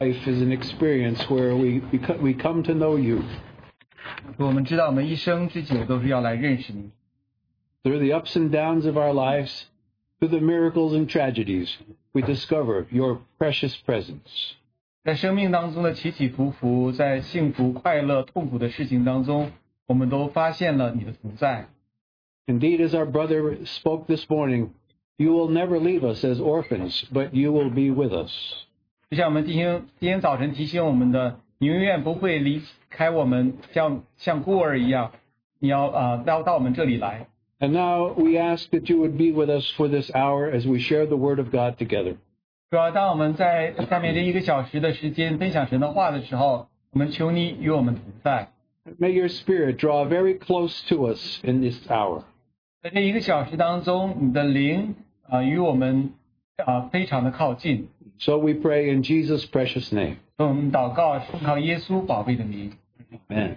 Life is an experience where we come to know you. 我们知道我们一生之久都是要来认识你。 Through the ups and downs of our lives, through the miracles and tragedies, we discover your precious presence. 在生命当中的起起伏伏，在幸福、快乐、痛苦的事情当中，我们都发现了你的存在。 Indeed, as our brother spoke this morning, you will never leave us as orphans, but you will be with us. 就像我们今天早晨提醒我们的，你永远不会离开我们，像孤儿一样，你要到我们这里来。 And now we ask that you would be with us for this hour as we share the Word of God together. 主要当我们在下面这1个小时的时间分享神的话的时候，我们求你与我们同在。 May your Spirit draw very close to us in this hour. 在这1个小时当中，你的灵与我们非常的靠近。 So we pray in Jesus' precious name. 所以我们祷告是靠耶稣宝贝的名。 Amen.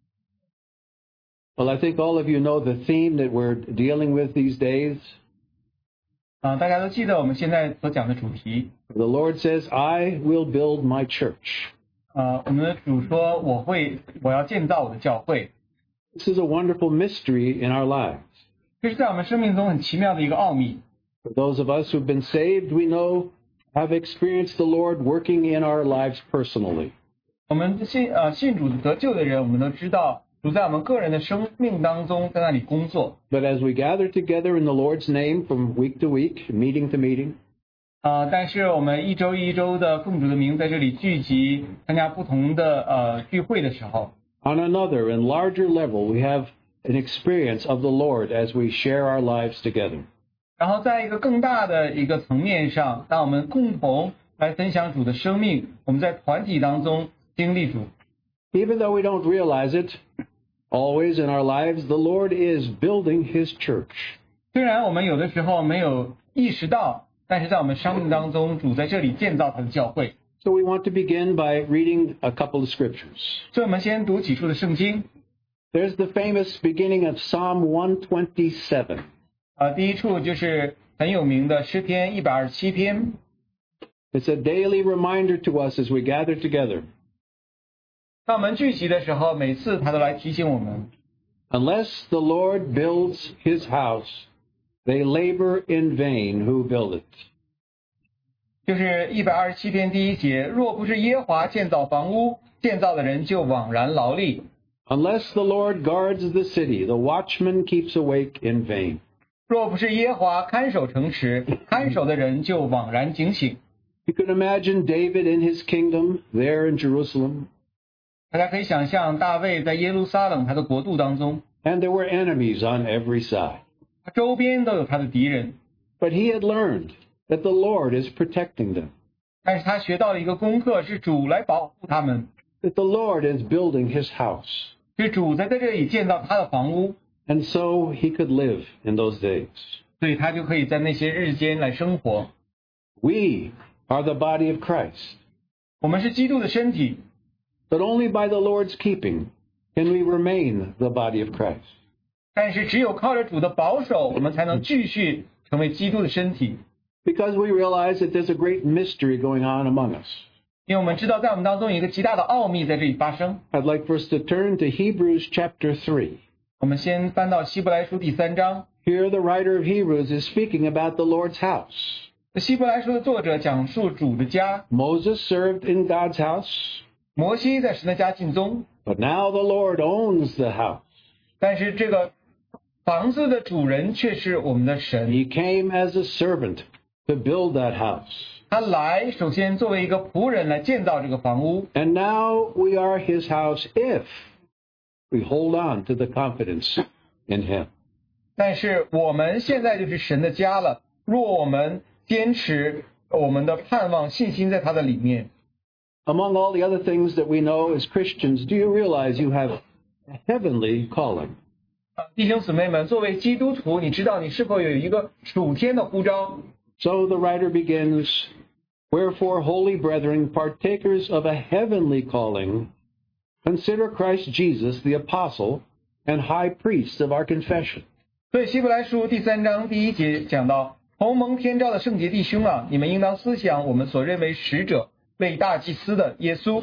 Well, I think all of you know the theme that we're dealing with these days. 大家都记得我们现在所讲的主题。 The Lord says, I will build my church. 我们的主说，我要建造我的教会。 This is a wonderful mystery in our lives. 这是在我们生命中很奇妙的一个奥秘。 For those of us who've been saved, we know, have experienced the Lord working in our lives personally. 我们信主得救的人，我们都知道主在我们个人的生命当中在那里工作。 But as we gather together in the Lord's name from week to week, meeting to meeting, 但是我们一周一周的奉主的名在这里聚集，参加不同的聚会的时候， on another and larger level, we have an experience of the Lord as we share our lives together. 然后在一个更大的一个层面上，当我们共同来分享主的生命，我们在团体当中经历主。 Even though we don't realize it, always in our lives, the Lord is building His church. 虽然我们有的时候没有意识到，但是在我们生命当中，主在这里建造他的教会。 So we want to begin by reading a couple of scriptures. 所以我们先读几处的圣经。 There's the famous beginning of Psalm 127. 第一处就是很有名的诗篇127篇。 It's a daily reminder to us as we gather together. 当我们聚集的时候，每次他都来提醒我们。 Unless the Lord builds His house, they labor in vain who build it. 就是127篇第1节，若不是耶和华建造房屋，建造的人就枉然劳力。 Unless the Lord guards the city, the watchman keeps awake in vain. 若不是耶和华看守城池，看守的人就枉然警醒。 You can imagine David in his kingdom there in Jerusalem. 大家可以想象大卫在耶路撒冷他的国度当中， And there were enemies on every side. 他周边都有他的敌人， But he had learned that the Lord is protecting them, 但是他学到了一个功课，是主来保护他们， that the Lord is building His house. 是主在这里建造他的房屋， And so he could live in those days. 所以他就可以在那些日间来生活。 We are the body of Christ. 我们是基督的身体， But only by the Lord's keeping can we remain the body of Christ. 但是只有靠着主的保守，我们才能继续成为基督的身体。 Because we realize that there's a great mystery going on among us. 因为我们知道在我们当中有一个极大的奥秘在这里发生。 I'd like for us to turn to Hebrews chapter 3. 我们先翻到希伯来书第3章。 Here the writer of Hebrews is speaking about the Lord's house. 希伯来书的作者讲述主的家， Moses served in God's house, 摩西在神的家尽忠， but now the Lord owns the house. 但是这个房子的主人却是我们的神。 He came as a servant to build that house. 他来首先作为一个仆人来建造这个房屋， And now we are His house if we hold on to the confidence in Him. 但是我们现在就是神的家了，若我们坚持我们的盼望信心在他的里面。 Among all the other things that we know as Christians, do you realize you have a heavenly calling? 弟兄姊妹们，作为基督徒，你知道你是否有一个属天的呼召？ So the writer begins, Wherefore, holy brethren, partakers of a heavenly calling, consider Christ Jesus the apostle and high priest of our confession. 所以希伯来书第3章第1节讲到，同蒙天召的圣洁弟兄啊，你们应当思想我们所认为使者为大祭司的耶稣。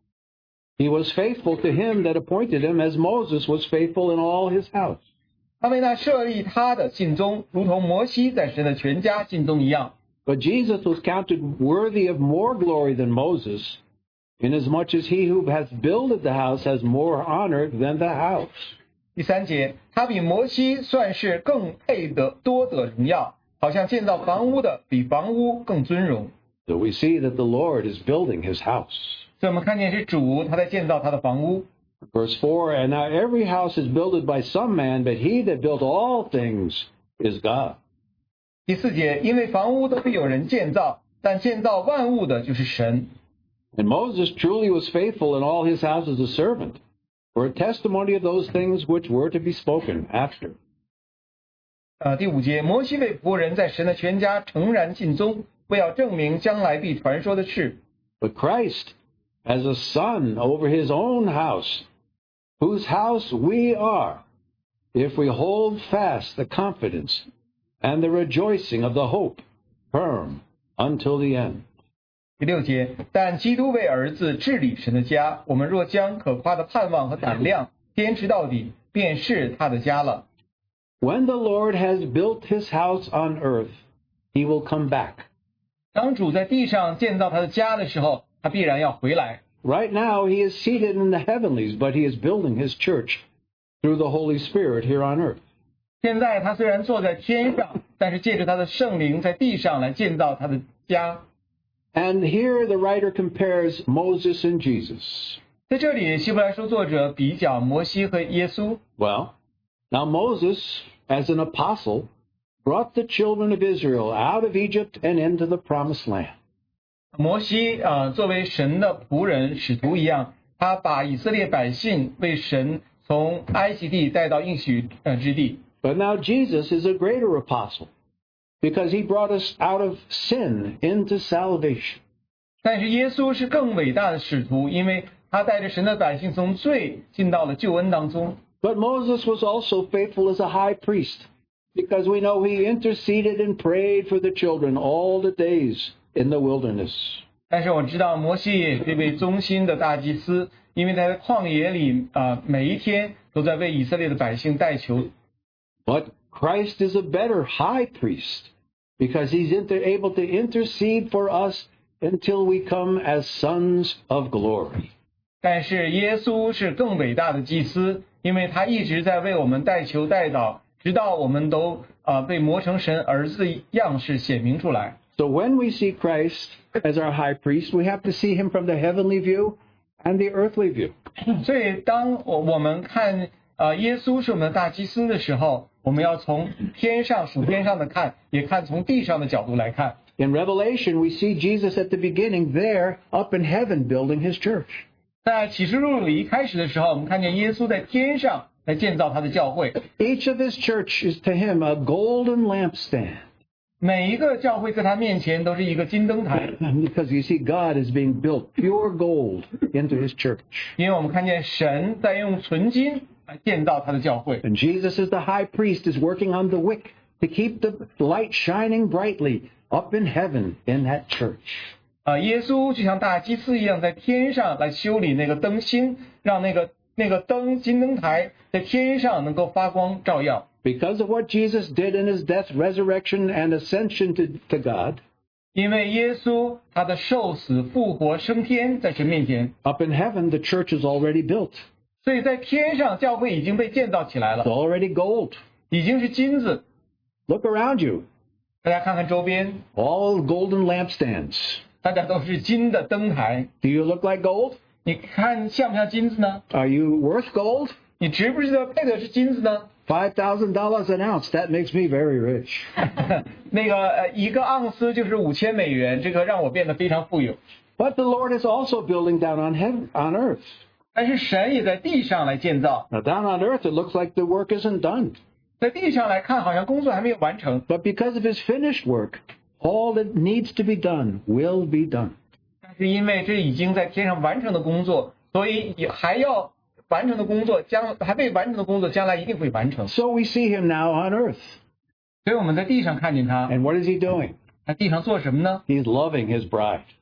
He was faithful to him that appointed him, as Moses was faithful in all his house. 他为那设立他的尽忠，如同摩西在神的全家尽忠一样。 But Jesus was counted worthy of more glory than Moses, inasmuch as he who has builded the house has more honor than the house. 第3节，他比摩西算是更配得多得荣耀，好像建造房屋的比房屋更尊荣。 So we see that the Lord is building his house. 所以我们看见是主他在建造他的房屋。 Verse 4, And now every house is builded by some man, but he that built all things is God. 第4节，因为房屋都是有人建造，但建造万物的就是神。 And Moses truly was faithful in all his house as a servant, for a testimony of those things which were to be spoken after. 第5节，摩西为仆人在神的全家诚然尽忠，为要证明将来必传说的事。 But Christ, as a son over his own house, whose house we are, if we hold fast the confidence and the rejoicing of the hope firm until the end. 第6节，但基督为儿子治理神的家，我们若将可夸的盼望和胆量坚持到底，便是他的家了。 When the Lord has built his house on earth, he will come back. 当主在地上建造他的家的时候，他必然要回来。 Right now, he is seated in the heavenlies, but he is building his church through the Holy Spirit here on earth. 现在他虽然坐在天上，但是借着他的圣灵在地上来建造他的家。 And here the writer compares Moses and Jesus. 在这里，希伯来书作者比较摩西和耶稣。 Well, now Moses, as an apostle, brought the children of Israel out of Egypt and into the promised land. 摩西作为神的仆人、使徒一样，他把以色列百姓为神从埃及地带到应许之地。 But now Jesus is a greater apostle, because he brought us out of sin into salvation. 但是耶稣是更伟大的使徒，因为他带着神的百姓从罪进到了救恩当中。 But Moses was also faithful as a high priest, because we know he interceded and prayed for the children all the days in the wilderness. 但是我知道摩西也是这位忠心的大祭司，因为他在旷野里每一天都在为以色列的百姓代求。 But Christ is a better high priest, because he's able to intercede for us until we come as sons of glory. 但是耶稣是更伟大的祭司，因为他一直在为我们代求代祷，直到我们都被磨成神儿子的样式显明出来。 So when we see Christ as our high priest, we have to see him from the heavenly view and the earthly view. 所以当我们看耶稣是我们的大祭司的时候，我们要从天上属天上的看，也看从地上的角度来看。 In Revelation, we see Jesus at the beginning there up in heaven building his church. 在启示录里一开始的时候，我们看见耶稣在天上来建造他的教会。 Each of his church is to him a golden lampstand. 每一个教会在他面前都是一个金灯台。 Because you see, God is being built pure gold into his church. 因为我们看见神在用纯金来建造他的教会。 And Jesus as the high priest is working on the wick to keep the light shining brightly up in heaven in that church. 耶稣就像大祭司一样，在天上来修理那个灯芯，让那个灯金灯台在天上能够发光照耀。 Because of what Jesus did in his death, resurrection, and ascension to God, 因为耶稣他的受死、复活、升天，在神面前。 up in heaven, the church is already built. 所以在天上，教会已经被建造起来 It's 了， already gold. 已经是金子。 Look around you. 大家看看周边， All golden lampstands. 大家都是金的灯台。 Do you look like gold? 你看像不像金子呢？ Are you worth gold? 你值不值得配的是金子呢？ $5,000 an ounce. That makes me very rich. 那个一个盎司就是5000美元，这个让我变得非常富有。 But the Lord is also building down on heaven, on earth. 但是神也在地上来建造， Now, down on earth, it looks like the work isn't done. 在地上来看，好像工作还没有完成。 But because of his finished work, all that needs to be done will be done. 但是因为这已经在天上完成的工作，所以也还要完成的工作，还未完成的工作，将来一定会完成。 So we see him now on earth. 所以我们在地上看见他， And what is he doing? 在地上做什么呢？ He's loving his bride.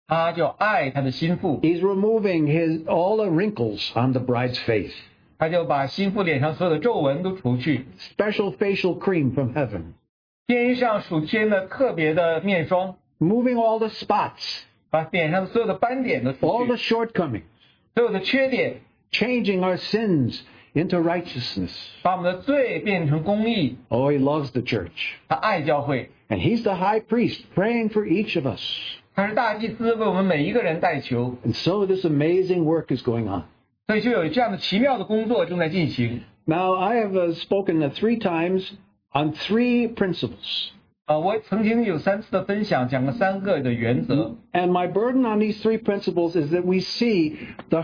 他就爱他的心腹， He's removing all the wrinkles on the bride's face. 他就把心腹脸上所有的皱纹都除去， Special facial cream from heaven. 天上属天的特别的面霜， Moving all the spots, 把脸上所有的斑点都 all 除 the 去， shortcomings. 所有的缺点， Changing our sins into righteousness. 把我们的罪变成公义。 Oh, he loves the church. 他爱教会， And he's the high priest praying for each of us. 他是大祭司，为我们每一个人代求， And so this amazing work is going on. 所以就有这样的奇妙的工作正在进行。 Now, I have spoken 3 times on 3 principles. 我曾经有3次的分享，讲了3个的原则。 And my burden on these 3 principles is that we see the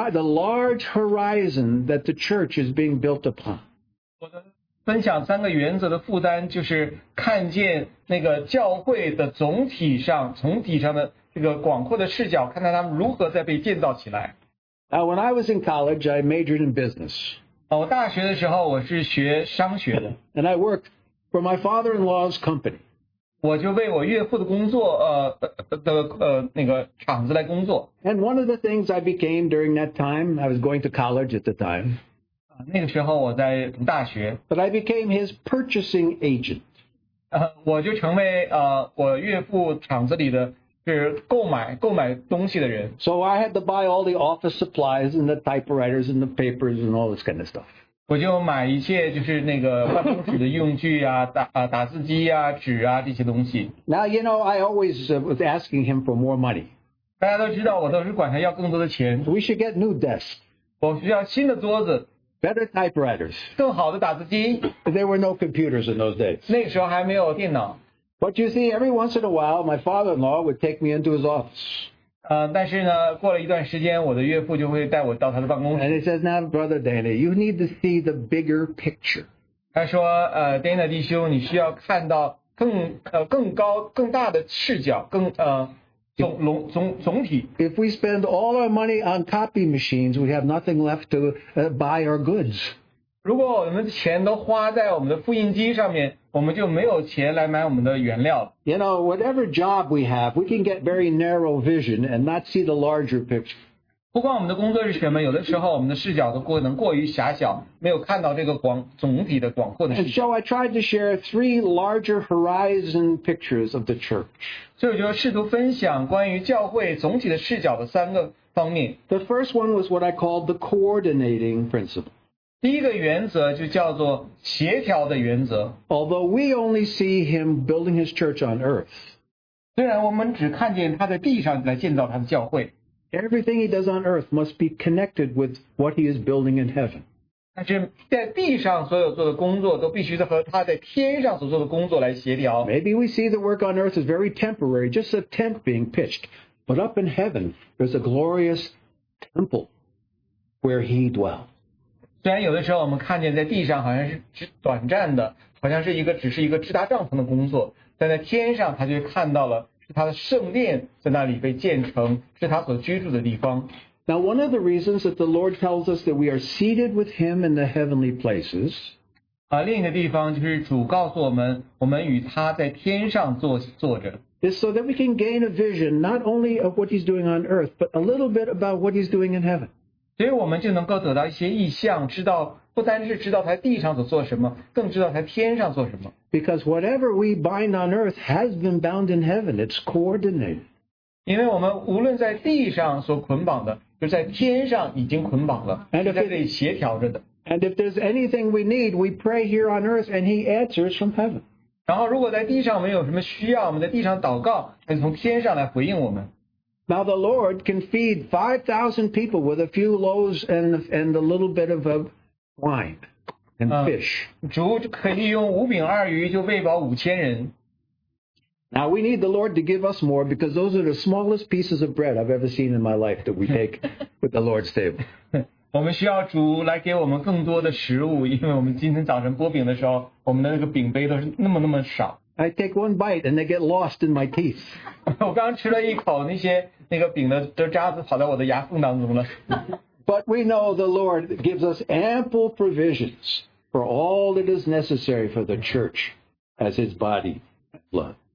large horizon that the church is being built upon. 我的分享3个原则的负担，就是看见那个教会的总体上的这个广阔的视角，看看他们如何在被建造起来。 Now, when I was in college, I majored in business. 我大学的时候我是学商学的， And I worked for my father-in-law's company. 我就为我岳父的工作那个厂子来工作。 And one of the things I became during that time, I was going to college at the time, 那个时候我在读大学， but I became his purchasing agent. 我就成为我岳父厂子里的是购买东西的人。 So I had to buy all the office supplies and the typewriters and the papers and all this kind of stuff. 我就买一切就是那个办公室的用具啊，打字机啊、纸啊这些东西。 Now, I always was asking him for more money. 大家都知道，我都是管他要更多的钱。 We should get new desks, 我需要新的桌子， better typewriters. 更好的打字机。 There were no computers in those days. 那个时候还没有电脑。 But you see, every once in a while, my father-in-law would take me into his office. 但是呢，过了一段时间，我的岳父就会带我到他的办公 And 室。 he says, now, Brother Danny, you need to see the bigger picture. 他说，Dana 弟兄，你需要看到更高、更大的视角，总体。 If we spend all our money on copy machines, we have nothing left to buy our goods. 如果我们的钱都花在我们的复印机上面，我们就没有钱来买我们的原料。 Whatever job we have, we can get very narrow vision and not see the larger picture. 不管我们的工作是什么，有的时候我们的视角都能过于狭小，没有看到这个总体的广阔的视 And 角。 so I tried to share 3 larger horizon pictures of the church. 所以我就试图分享关于教会总体的视角的3个方面。 The first one was what I called the coordinating principle. 第一个原则就叫做协调的原则。 Although we only see him building his church on earth, 虽然我们只看见他在地上来建造他的教会， everything he does on earth must be connected with what he is building in heaven. 但是在地上所有做的工作都必须和他在天上所做的工作来协调。 Maybe we see the work on earth as very temporary, just a tent being pitched. But up in heaven, there's a glorious temple where he dwells. 虽然有的时候我们看见在地上好像是短暂的，好像是只是一个支搭帐篷的工作，但在天上他就看到了是他的圣殿在那里被建成，是他所居住的地方。 Now, one of the reasons that the Lord tells us that we are seated with him in the heavenly places 另一个地方就是主告诉我们，我们与他在天上坐着， is so that we can gain a vision not only of what he's doing on earth, but a little bit about what he's doing in heaven. 所以我们就能够得到一些意象，不单是知道他地上所做什么，更知道他天上做什么。 Because whatever we bind on earth has been bound in heaven. It's coordinated. 因为我们无论在地上所捆绑的，就在天上已经捆绑了，是在这里协调着的。 And if there's anything we need, we pray here on earth and he answers from heaven. 然后如果在地上我们有什么需要，我们在地上祷告，他就从天上来回应我们。 Now the Lord can feed 5,000 people with a few loaves and a little bit of wine and fish. 主可以用5饼2鱼就喂饱5000人。 Now we need the Lord to give us more because those are the smallest pieces of bread I've ever seen in my life that we take with the Lord's table. 我们需要主来给我们更多的食物，因为我们今天早晨剥饼的时候，我们的那个饼杯都是那么少。 I take one bite and they get lost in my teeth. 我刚吃了一口，那个饼的渣子跑到我的牙缝当中了。 But we know the Lord gives us ample provisions for all that is necessary for the church as his body and blood.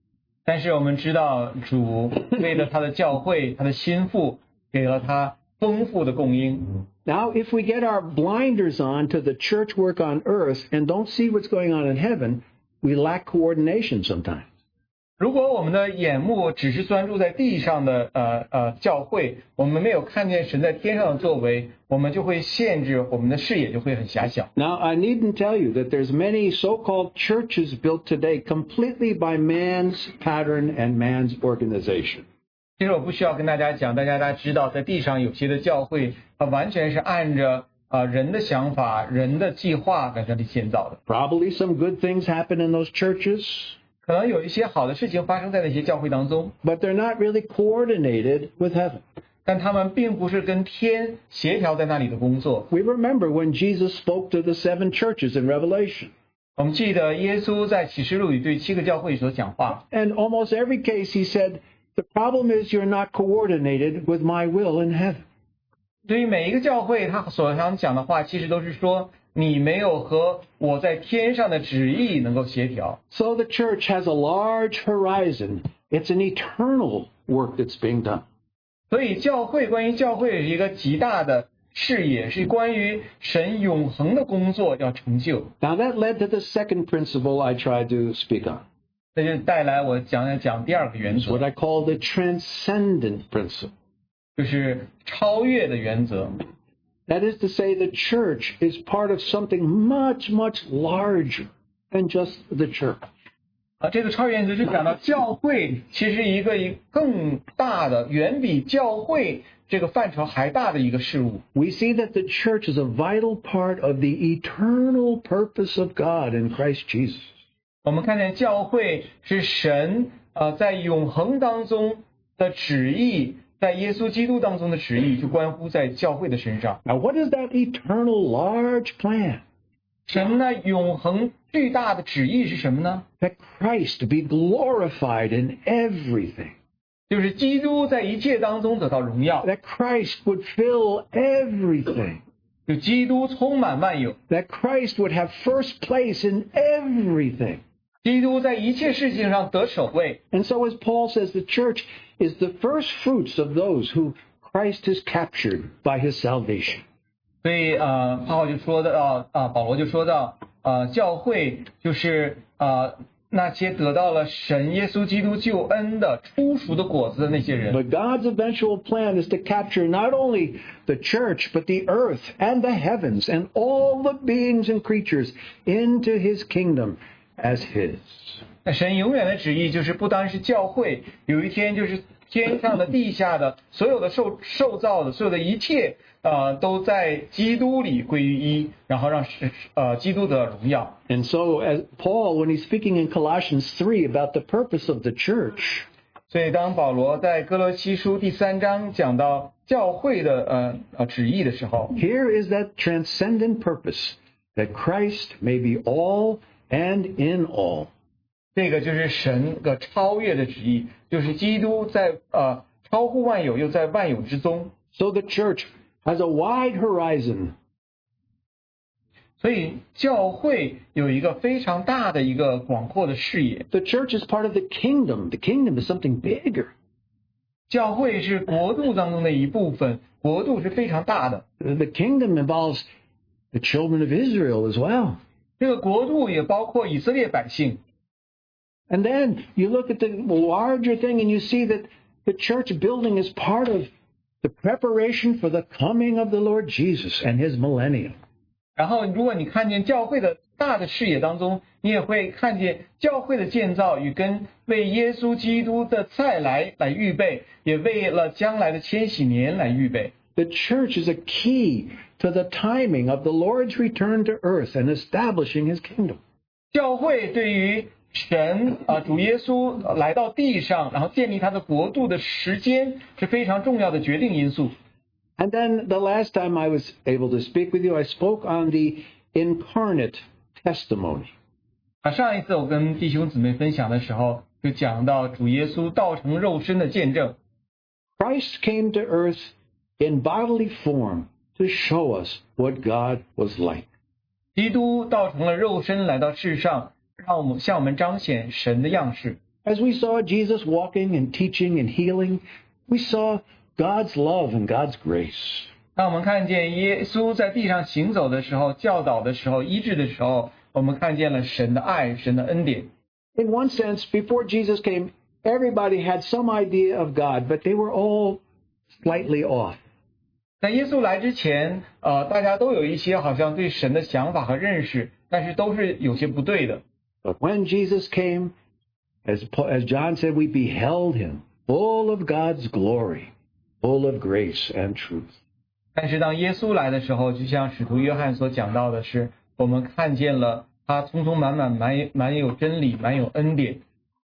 但是我们知道主为了他的教会，他的心腹给了他丰富的供应。 Now, if we get our blinders on to the church work on earth and don't see what's going on in heaven, we lack coordination sometimes. 如果我们的眼目只是专注在地上的教会，我们没有看见神在天上的作为，我们就会限制我们的视野，就会很狭小。 Now, I needn't tell you that there's many so-called churches built today completely by man's pattern and man's organization. 其实我不需要跟大家讲，大家知道，在地上有些的教会，完全是按着人的想法、人的计划在这里建造的。 Probably some good things happen in those churches, 可能有一些好的事情发生在那些教会当中， but they're not really coordinated with heaven. 但他们并不是跟天协调在那里的工作。 We remember when Jesus spoke to the 7 churches in Revelation. 我们记得耶稣在启示录里对7个教会所讲话， And almost every case he said, the problem is you're not coordinated with my will in heaven. 对于每一个教会，他所想讲的话，其实都是说你没有和我在天上的旨意能够协调。 So the church has a large horizon. It's an eternal work that's being done. 所以关于教会是一个极大的视野，是关于神永恒的工作要成就。 Now that led to the second principle I tried to speak on. 这就带来我讲第二个原 It's what 则， I call the transcendent principle. 就是超越的原则。 That is to say, the church is part of something much, much larger than just the church. 这个超越原则就讲到教会其实一个更大的，远比教会这个范畴还大的一个事物。 We see that the church is a vital part of the eternal purpose of God in Christ Jesus. 我们看见教会是神在永恒当中的旨意，在耶稣基督当中的旨意，就关乎在教会的身上。 Now, what is that eternal large plan? 神呢永恒巨大的旨意是什么呢？ That Christ be glorified in everything. 就是基督在一切当中得到荣耀， That Christ would fill everything. 就基督充满万有， That Christ would have first place in everything. 基督在一切事情上得首位。 And so as Paul says, the church is the first fruits of those who Christ has captured by his salvation. 所以保罗就说到教会就是那些得到了神耶稣基督救恩的初熟的果子的那些人。 But God's eventual plan is to capture not only the church, but the earth and the heavens and all the beings and creatures into his kingdom as his. 那神永远的旨意就是不单是教会，有一天就是天上的、地下的所有的受造的所有的一切都在基督里归于一，然后让基督得荣耀。 And so as Paul, when he's speaking in Colossians 3 about the purpose of the church, 所以当保罗在哥罗西书第3章讲到教会的旨意的时候， here is that transcendent purpose, that Christ may be all and in all. 这个就是神的超越的旨意，就是基督在超乎万有又在万有之中。 So the church has a wide horizon. 所以教会有一个非常大的一个广阔的视野。 The church is part of the kingdom. The kingdom is something bigger. 教会是国度当中的一部分，国度是非常大的。 The kingdom involves the children of Israel as well. 这个国度也包括以色列百姓。 And then you look at the larger thing and you see that the church building is part of the preparation for the coming of the Lord Jesus and his millennium. 然后如果你看见教会的大的视野当中，你也会看见教会的建造与跟为耶稣基督的再来预备，也为了将来的千禧年来预备。 The church is a key to the timing of the Lord's return to earth and establishing his kingdom. 教会对于神主耶稣来到地上，然后建立他的国度的时间是非常重要的决定因素。 And then the last time I was able to speak with you, I spoke on the incarnate testimony. 上一次我跟弟兄姊妹分享的时候，就讲到主耶稣道成肉身的见证。 Christ came to earth in bodily form to show us what God was like. 基督道成了肉身来到世上，让我们向我们彰显神的样式。 As we saw Jesus walking and teaching and healing, we saw God's love and God's grace. 当我们看见耶稣在地上行走的时候、教导的时候、医治的时候，我们看见了神的爱、神的恩典。 In one sense, before Jesus came, everybody had some idea of God, but they were all slightly off. 在耶稣来之前，大家都有一些好像对神的想法和认识，但是都是有些不对的。 But when Jesus came, as John said, we beheld him, full of God's glory, full of grace and truth. 但是当耶稣来的时候，就像使徒约翰所讲到的是，我们看见了他充充满满、满有真理、满有恩典。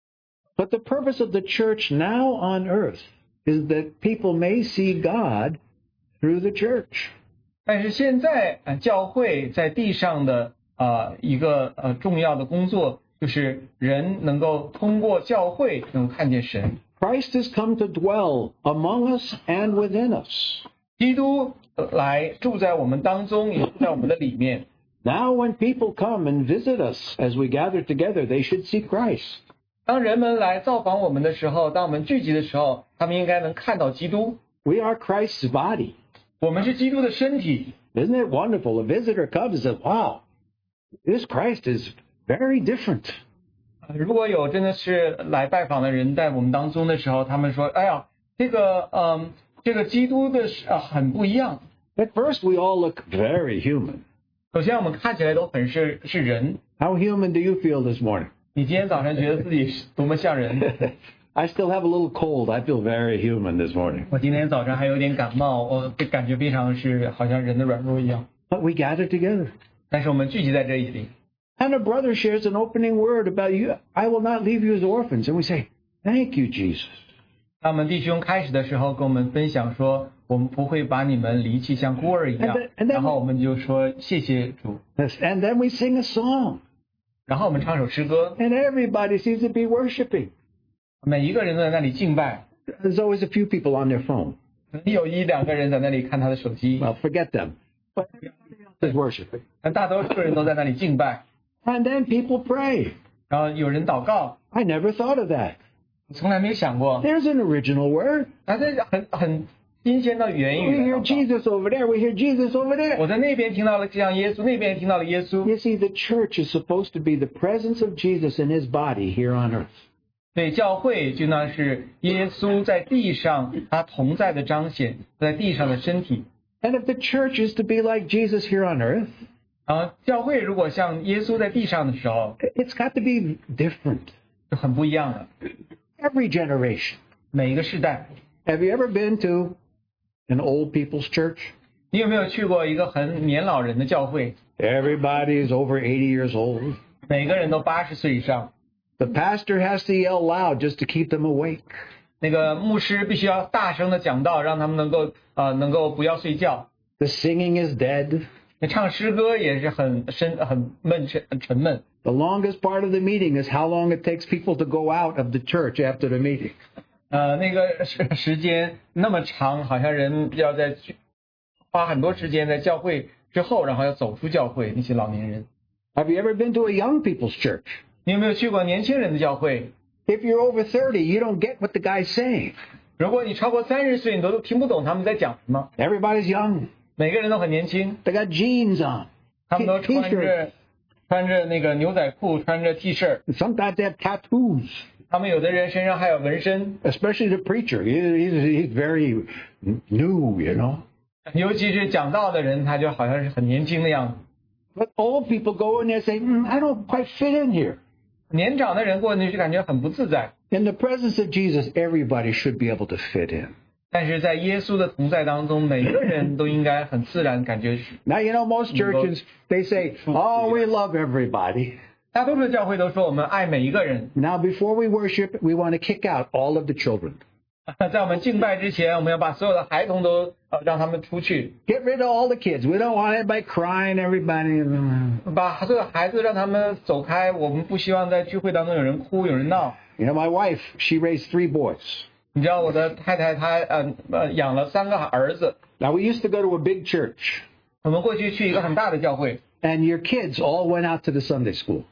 But the purpose of the church now on earth is that people may see God through the church. 但是现在教会在地上的一个重要的工作，就是人能够通过教会能看见神。 Christ has come to dwell among us and within us. 基督来住在我们当中，也住在我们的里面。 Now when people come and visit us as we gather together, they should see Christ. 当人们来造访我们的时候，当我们聚集的时候，他们应该能看到基督。 We are Christ's body. 我们是基督的身体。 Isn't it wonderful? A visitor comes and says, wow, this Christ is very different. 如果有真的是来拜访的人在我们当中的时候，他们说，哎呀，这个基督的很不一样。 At first we all look very human. 首先我们看起来都很是人。 How human do you feel this morning? 你今天早上觉得自己是多么像人？ I still have a little cold. I feel very human this morning. 我今天早上还有点感冒，我感觉非常是好像人的软弱一样。 But we gather together. 但是我们聚集在这里。 And a brother shares an opening word about you. I will not leave you as orphans. And we say, thank you, Jesus. 当我们弟兄开始的时候跟我们分享说，我们不会把你们离弃像孤儿一样， And then, 然后我们就说谢谢主。 And then we sing a song. 然后我们唱首诗歌， And everybody seems to be worshiping. 每一个人都在那里敬拜。 There's always a few people on their phone. 有一两个人在那里看他的手机， Well, forget them. But everybody else is worshiping. 但大多数人都在那里敬拜。 And then people pray. 然后有人祷告， I never thought of that. 我从来没有想过， There's an original word. 但是很新鲜的言 We 语 hear。Jesus over there. We hear Jesus over there. 我在那边听到了这样耶稣，那边听到了耶稣。 You see, the church is supposed to be the presence of Jesus in his body here on earth. 对，教会就那是耶稣在地上他同在的彰显，在地上的身体。 And if the church is to be like Jesus here on earth, 教会如果像耶稣在地上的时候， it's got to be different. 就很不一样了。 Every generation. 每一个世代， Have you ever been to an old people's church? 你有没有去过一个很年老人的教会？ Everybody is over 80 years old. 每个人都80岁以上， The pastor has to yell loud just to keep them awake. 那个牧师必须要大声的讲道，让他们能够不要睡觉。 The singing is dead. 那唱诗歌也是很沉闷。 The longest part of the meeting is how long it takes people to go out of the church after the meeting. 那个时间那么长，好像人要花很多时间在教会之后，然后要走出教会。那些老年人， Have you ever been to a young people's church? 你有没有去过年轻人的教会？ If you're over 30, you don't get what the guy's saying. 如果你超过30岁，你都听不懂他们在讲什么。 Everybody's young. 每个人都很年轻， They got jeans on, 他们都穿 t-shirts. 着那个牛仔裤，穿着 T 恤。 Sometimes they have tattoos, 他们有的人身上还有纹身， especially the preacher. He's very new, you know. 尤其是讲道的人，他就好像是很年轻的样子。 But old people go in there and say, I don't quite fit in here. 年长的人过去就感觉很不自在。 In the presence of Jesus, everybody should be able to fit in. 但是在耶稣的同在当中，每个人都应该很自然感觉是。 Now, you know, most churches, they say, oh, we love everybody. 大多数的教会都说我们爱每一个人。 Now, before we worship, we want to kick out all of the children. 在我们敬拜之前，我们要把所有的孩童都让他们出去， Get rid of all the kids. We don't want everybody crying, everybody. 把所有的孩子让他们走开。我们不希望在聚会当中有人哭，有人闹。 You know, my wife, she raised 3 boys. 你知道我的太太她养了3个儿子。 Now, we used to go to a big church, 我们过去一个很大的教会， and your kids all went out to the Sunday school.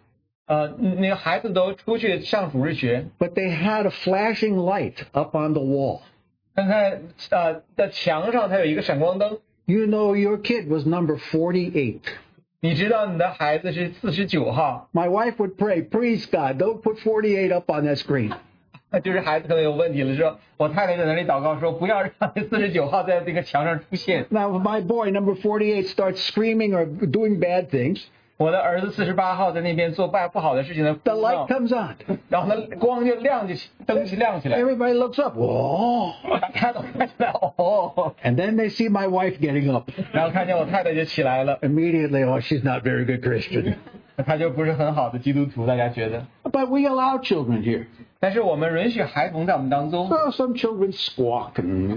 那个孩子都出去上主日学， but they had a flashing light up on the wall. 看看的墙上它有一个闪光灯， You know your kid was number 48. 你知道你的孩子是49号， My wife would pray, please God, don't put 48 up on that screen. 就是孩子可能有问题了，说我太太在那里祷告说不要让这49号在这个墙上出现。 Now, if my boy, number 48, starts screaming or doing bad things, 我的儿子48号在那边做不好的事情的， the light comes on. 然后呢光就亮起，灯就亮起来， Everybody looks up. Whoa. 大家都看起来哦， And then they see my wife getting up. 然后看见我太太就起来了， Immediately, oh, she's not very good Christian. 她就不是很好的基督徒，大家觉得。 But we allow children here. 但是我们允许孩童在我们当中， Well, some children squawk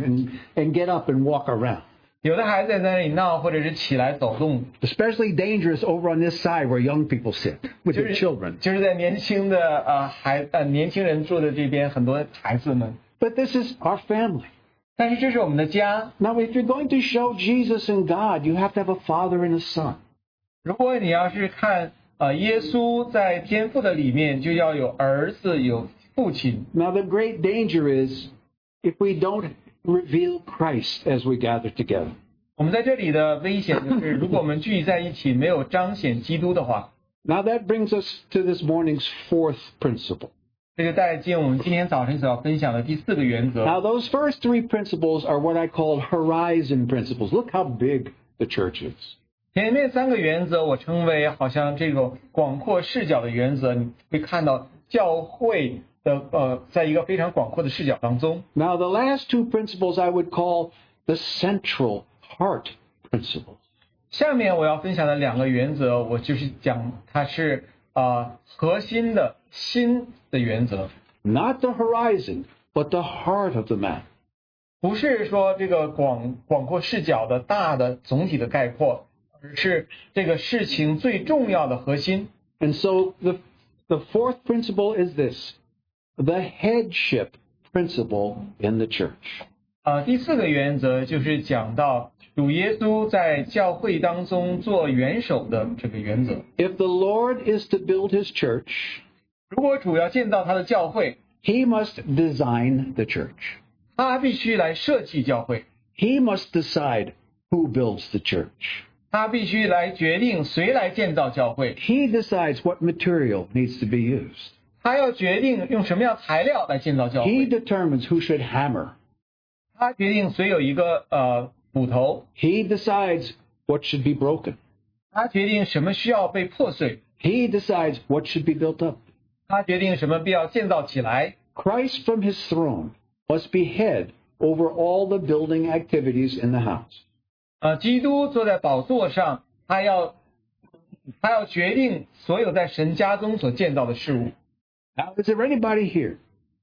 and get up and walk around. 有的孩子在那里闹，或者是起来走动， Especially dangerous over on this side where young people sit with their children. 就是在年轻的年轻人住的这边很多孩子们。 But this is our family. 但是这是我们的家。 Now, if you're going to show Jesus and God, you have to have a father and a son. 如果你要是看耶稣在天父的里面，就要有儿子有父亲。 Now, the great danger is if we don't reveal Christ as we gather together. 我们在这里的危险就是，如果我们聚集在一起，没有彰显基督的话， Now, that brings us to this morning's fourth principle. 这就带进我们今天早晨所要分享的第4个原则。 Now, those first three principles are what I call horizon principles. Look how big the church is. 前面3个原则我称为好像这种广阔视角的原则，你会看到教会的在一个非常广阔的视角当中。 Now, the last two principles I would call the central heart principles. 下面我要分享的2个原则，我就是讲它是核心的心的原则， Not the horizon, but the heart of the man. 不是说这个广阔视角的大的总体的概括，而是这个事情最重要的核心。 And so the fourth principle is this, the headship principle in the church. 第4个原则就是讲到主耶稣在教会当中做元首的这个原则。 If the Lord is to build his church, 如果主要建造他的教会， he must design the church. 他必须来设计教会， He must decide who builds the church. 他必须来决定谁来建造教会， He decides what material needs to be used. 他要决定用什么样材料来建造教 He 会， determines who should hammer. 他决定谁有一个斧头， He decides what should be broken. 他决定什么需要被破碎， He decides what should be built up. 他决定什么必要建造起来。 Christ from his throne must be head over all the building activities in the house. 基督坐在宝座上，他要决定所有在神家中所建造的事物。 Now, is there anybody here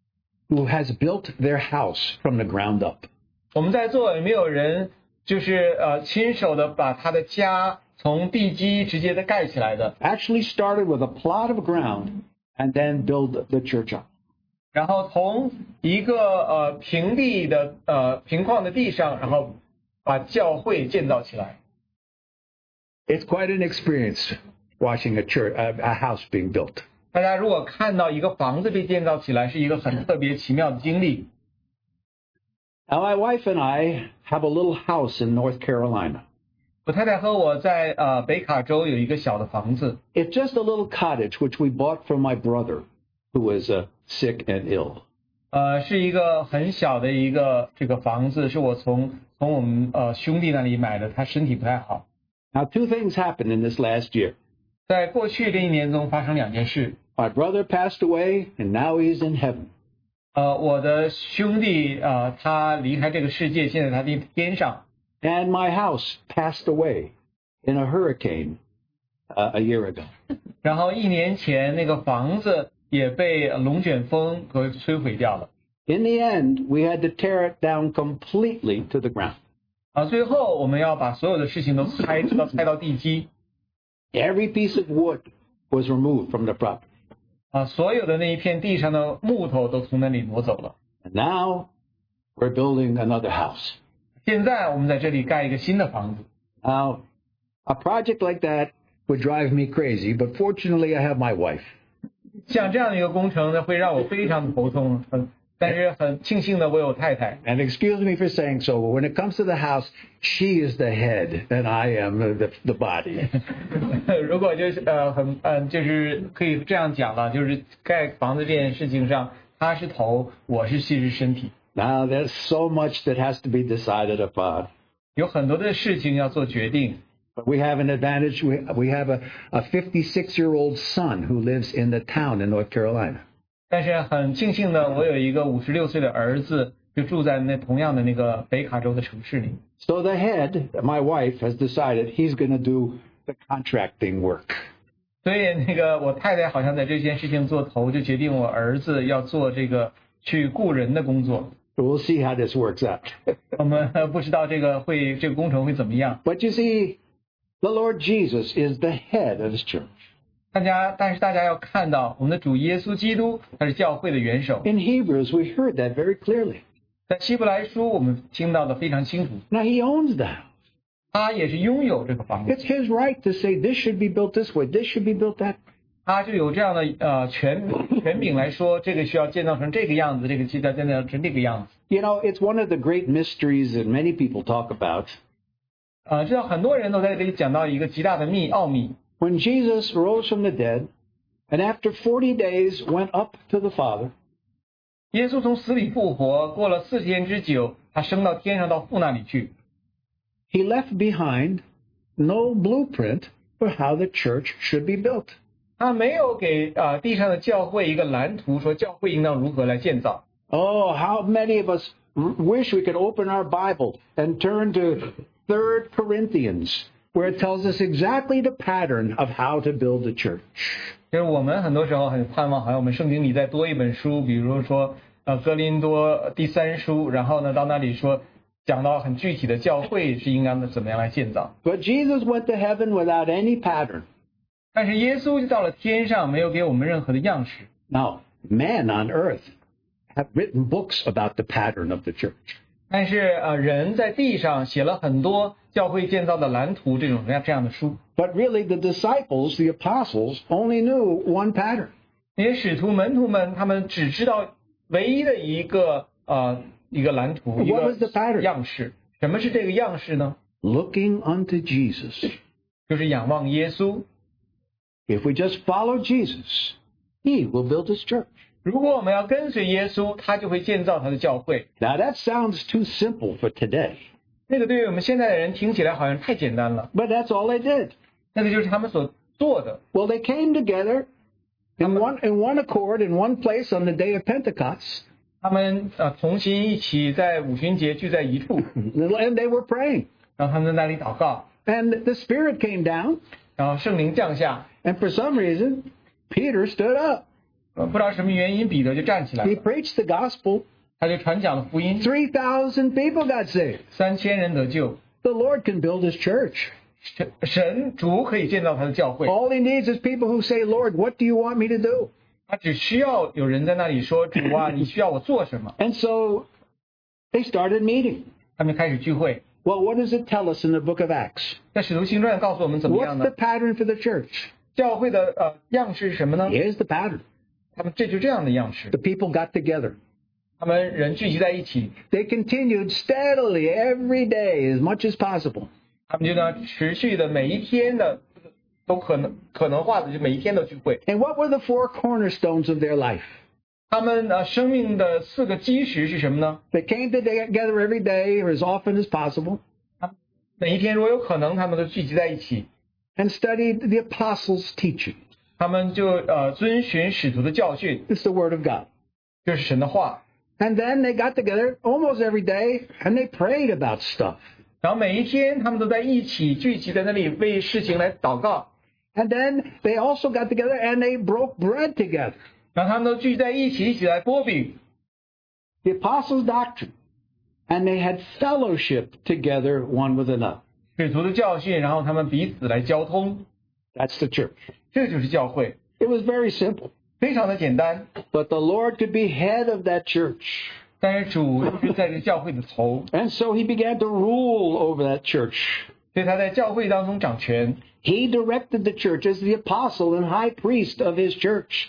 who has built their house from the ground up? 我们在座有没有人就是亲手的把他的家从地基直接的盖起来的， Actually started with a plot of ground and then build the church up. 然后从一个平旷的地上，然后把教会建造起来。 It's quite an experience watching a house being built. 大家如果看到一个房子被建造起来，是一个很特别奇妙的经历。 Now, my wife and I have a little house in North Carolina. 我太太和我在北卡州有一个小的房子， It's just a little cottage which we bought from my brother who was sick and ill. 是一个很小的一个这个房子，是我从我们兄弟那里买的，他身体不太好。 Now, two things happened in this last year. 在过去这1年中发生2件事。 My brother passed away, and now he's in heaven. 我的兄弟他离开这个世界，现在他在天上。 And my house passed away in a hurricane a year ago. 然后1年前那个房子也被龙卷风给摧毁掉了。 In the end, we had to tear it down completely to the ground. 最后我们要把所有的事情都拆到地基。 Every piece of wood was removed from the property. 所有的那一片地上的木头都从那里挪走了。 And now we're building another house. 现在我们在这里盖一个新的房子。 Now, a project like that would drive me crazy, but fortunately I have my wife. 像这样的一个工程呢，会让我非常的头痛。但是很庆幸的，我有太太。 And excuse me for saying so, but when it comes to the house, she is the head and I am the body. 如果就是就是可以这样讲了，就是盖房子这件事情上，他是头，我是其实身体。 Now there's so much that has to be decided upon. 有很多的事情要做决定。 But we have an advantage. We have a 56-year-old son who lives in the town in North Carolina. 但是很庆幸的，我有一个56岁的儿子，就住在同样的那个北卡州的城市里。 So the head, my wife, has decided he's going to do the contracting work. 所以我太太好像在这件事情做头，就决定我儿子要做这个去雇人的工作。 We'll see how this works out. 我们不知道这个工程会怎么样。 But you see, the Lord Jesus is the head of His church. 但是大家要看到，我们的主耶稣基督他是教会的元首。 In Hebrews, we heard that very clearly. 在希伯来书我们听到的非常清楚。 Now He owns the house. 他也是拥有这个房子。 It's His right to say this should be built this way, this should be built that way. 他就有这样的权柄来说，这个需要建造成这个样子，这个需要建造成这个样子。 You know, it's one of the great mysteries that many people talk about. 知道很多人都在这里讲到一个极大的奥秘。 When Jesus rose from the dead, and after 40 days went up to the Father, 耶稣从死里复活，过了40天之久，他升到天上到父那里去。 He left behind no blueprint for how the church should be built. 他没有给地上的教会一个蓝图，说教会应当如何来建造。 Oh, how many of us wish we could open our Bible and turn to 3 Corinthians, where it tells us exactly the pattern of how to build the church. 就是我们很多时候很盼望，好像我们圣经里再多一本书，比如说哥林多第3书，然后呢到那里说讲到很具体的教会是应该怎么样来建造。 But Jesus went to heaven without any pattern. 但是耶稣就到了天上，没有给我们任何的样式。 Now, men on earth have written books about the pattern of the church. 但是人在地上写了很多教会建造的蓝图这样的书。 But really, the disciples, the apostles, only knew one pattern. 那些使徒门徒们，他们只知道唯一的一个蓝图，一 What was the 个 pattern? 样式。什么是这个样式呢？ Looking unto Jesus. 就是仰望耶稣。 If we just follow Jesus, He will build His church. 如果我们要跟随耶稣，他就会建造他的教会。 Now, that sounds too simple for today. 那个对于我们现在的人听起来好像太简单了。 But that's all they did. 那个就是他们所做的。 Well, they came together in one accord in one place on the day of Pentecost. 他们同心一起在五旬节聚在一处， And they were praying. 然后他们在那里祷告， And the Spirit came down. 然后圣灵降下。 And for some reason, Peter stood up. 不知道什么原因，彼得就站起来 He 了， preached the gospel. 他就传讲了福音 3,000 people got saved. ，3000人得救。 The Lord can build His church. 神主可以建造他的教会， All He needs is people who say, Lord, what do you want me to do? 他只需要有人在那里说：“主啊，你需要我做什么 And so they started meeting.？” 他们开始聚会。 Well, what does it tell us in the book of Acts? 在使徒行传告诉我们怎么 What's 样 the 呢？ pattern for the church? 教会的样式是什么呢？ Here's the pattern. 他们这样的样式， The people got together. 他们人聚集在一起， They continued steadily every day as much as possible. 他们就持续的每一天的都可能化的，就每一天都聚会。 And what were the 4 cornerstones of their life? 他们生命的4个基石是什么呢？ They came together every day or as often as possible 每一天如果有可能，他们都聚集在一起， and studied the apostles' teaching. 他们就遵循使徒的教训， It's the word of God. 就是神的话。 And then they got together almost every day and they prayed about stuff. 然后每一天他们都在一起聚集在那里为事情来祷告， And then they also got together and they broke bread together. 然后他们都聚集在一起来剥饼， The apostles' doctrine. And they had fellowship together one with another. 使徒的教训，然后他们彼此来交通， That's the church. 这就是教会， It was very simple. 非常的简单。 But the Lord could be head of that church. 但是主就是在这个教会的头， And so He began to rule over that church. 所以他在教会当中掌权。 He directed the church as the apostle and high priest of His church.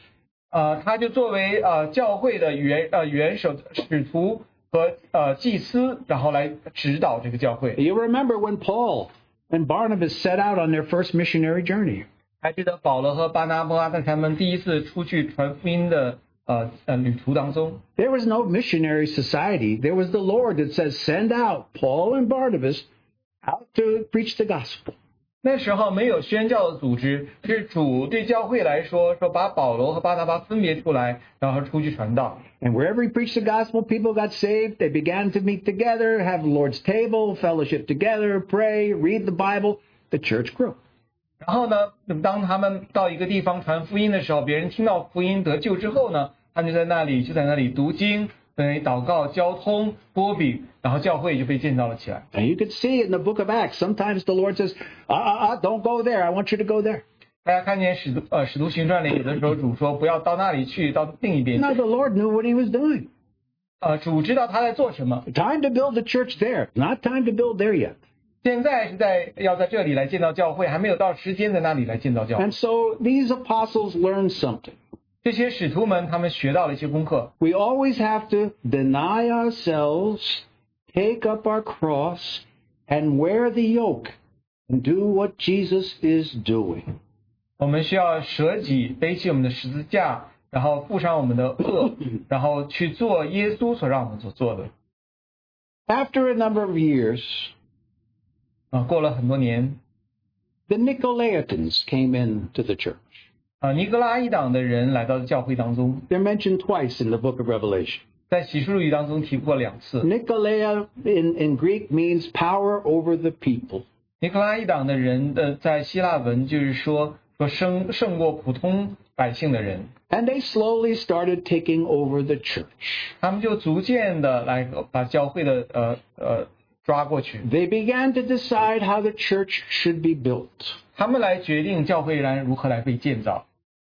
他就作为教会的元首使徒和祭司，然后来指导这个教会。 You remember when Paul and Barnabas set out on their first missionary journey. 还记得保罗和巴拿巴在他们第一次出去传福音的旅途当中， There was no missionary society. There was the Lord that says, send out Paul and Barnabas out to preach the gospel. 那时候没有宣教的组织，是主对教会来说把保罗和巴拿巴分别出来，然后出去传道。 And wherever he preached the gospel, people got saved. They began to meet together, have the Lord's table, fellowship together, pray, read the Bible. The church grew. 然后呢，当他们到一个地方传福音的时候，别人听到福音得救之后呢，他们就在那里读经，在那里祷告、交通、擘饼，然后教会就被建造了起来。 And you could see it in the book of Acts. Sometimes the Lord says, don't go there. I want you to go there. 大家看见使徒行传里，有的时候主说不要到那里去，到另一边去。 Now the Lord knew what he was doing. 主知道他在做什么。 Time to build the church there. Not time to build there yet. 现在是要在这里来建造教会，还没有到时间在那里来建造教会。 And so these apostles learned something. 这些使徒们他们学到了一些功课。 We always have to deny ourselves, take up our cross, and wear the yoke, and do what Jesus is doing. 我们需要舍己，背起我们的十字架，然后负上我们的恶，然后去做耶稣所让我们所做的。 After a number of years, 过了很多年， the Nicolaitans came into the church. 尼格拉一党的人来到教会当中， They're mentioned twice in the book of Revelation. 在启示录当中提过2次。 Nicolaia in Greek means power over the people. 尼格拉一党的人在希腊文就是说胜过普通百姓的人。 And they slowly started taking over the church. 他们就逐渐的来把教会的抓过去。 They began to decide how the church should be built. 他们来决定教会如何来被建造。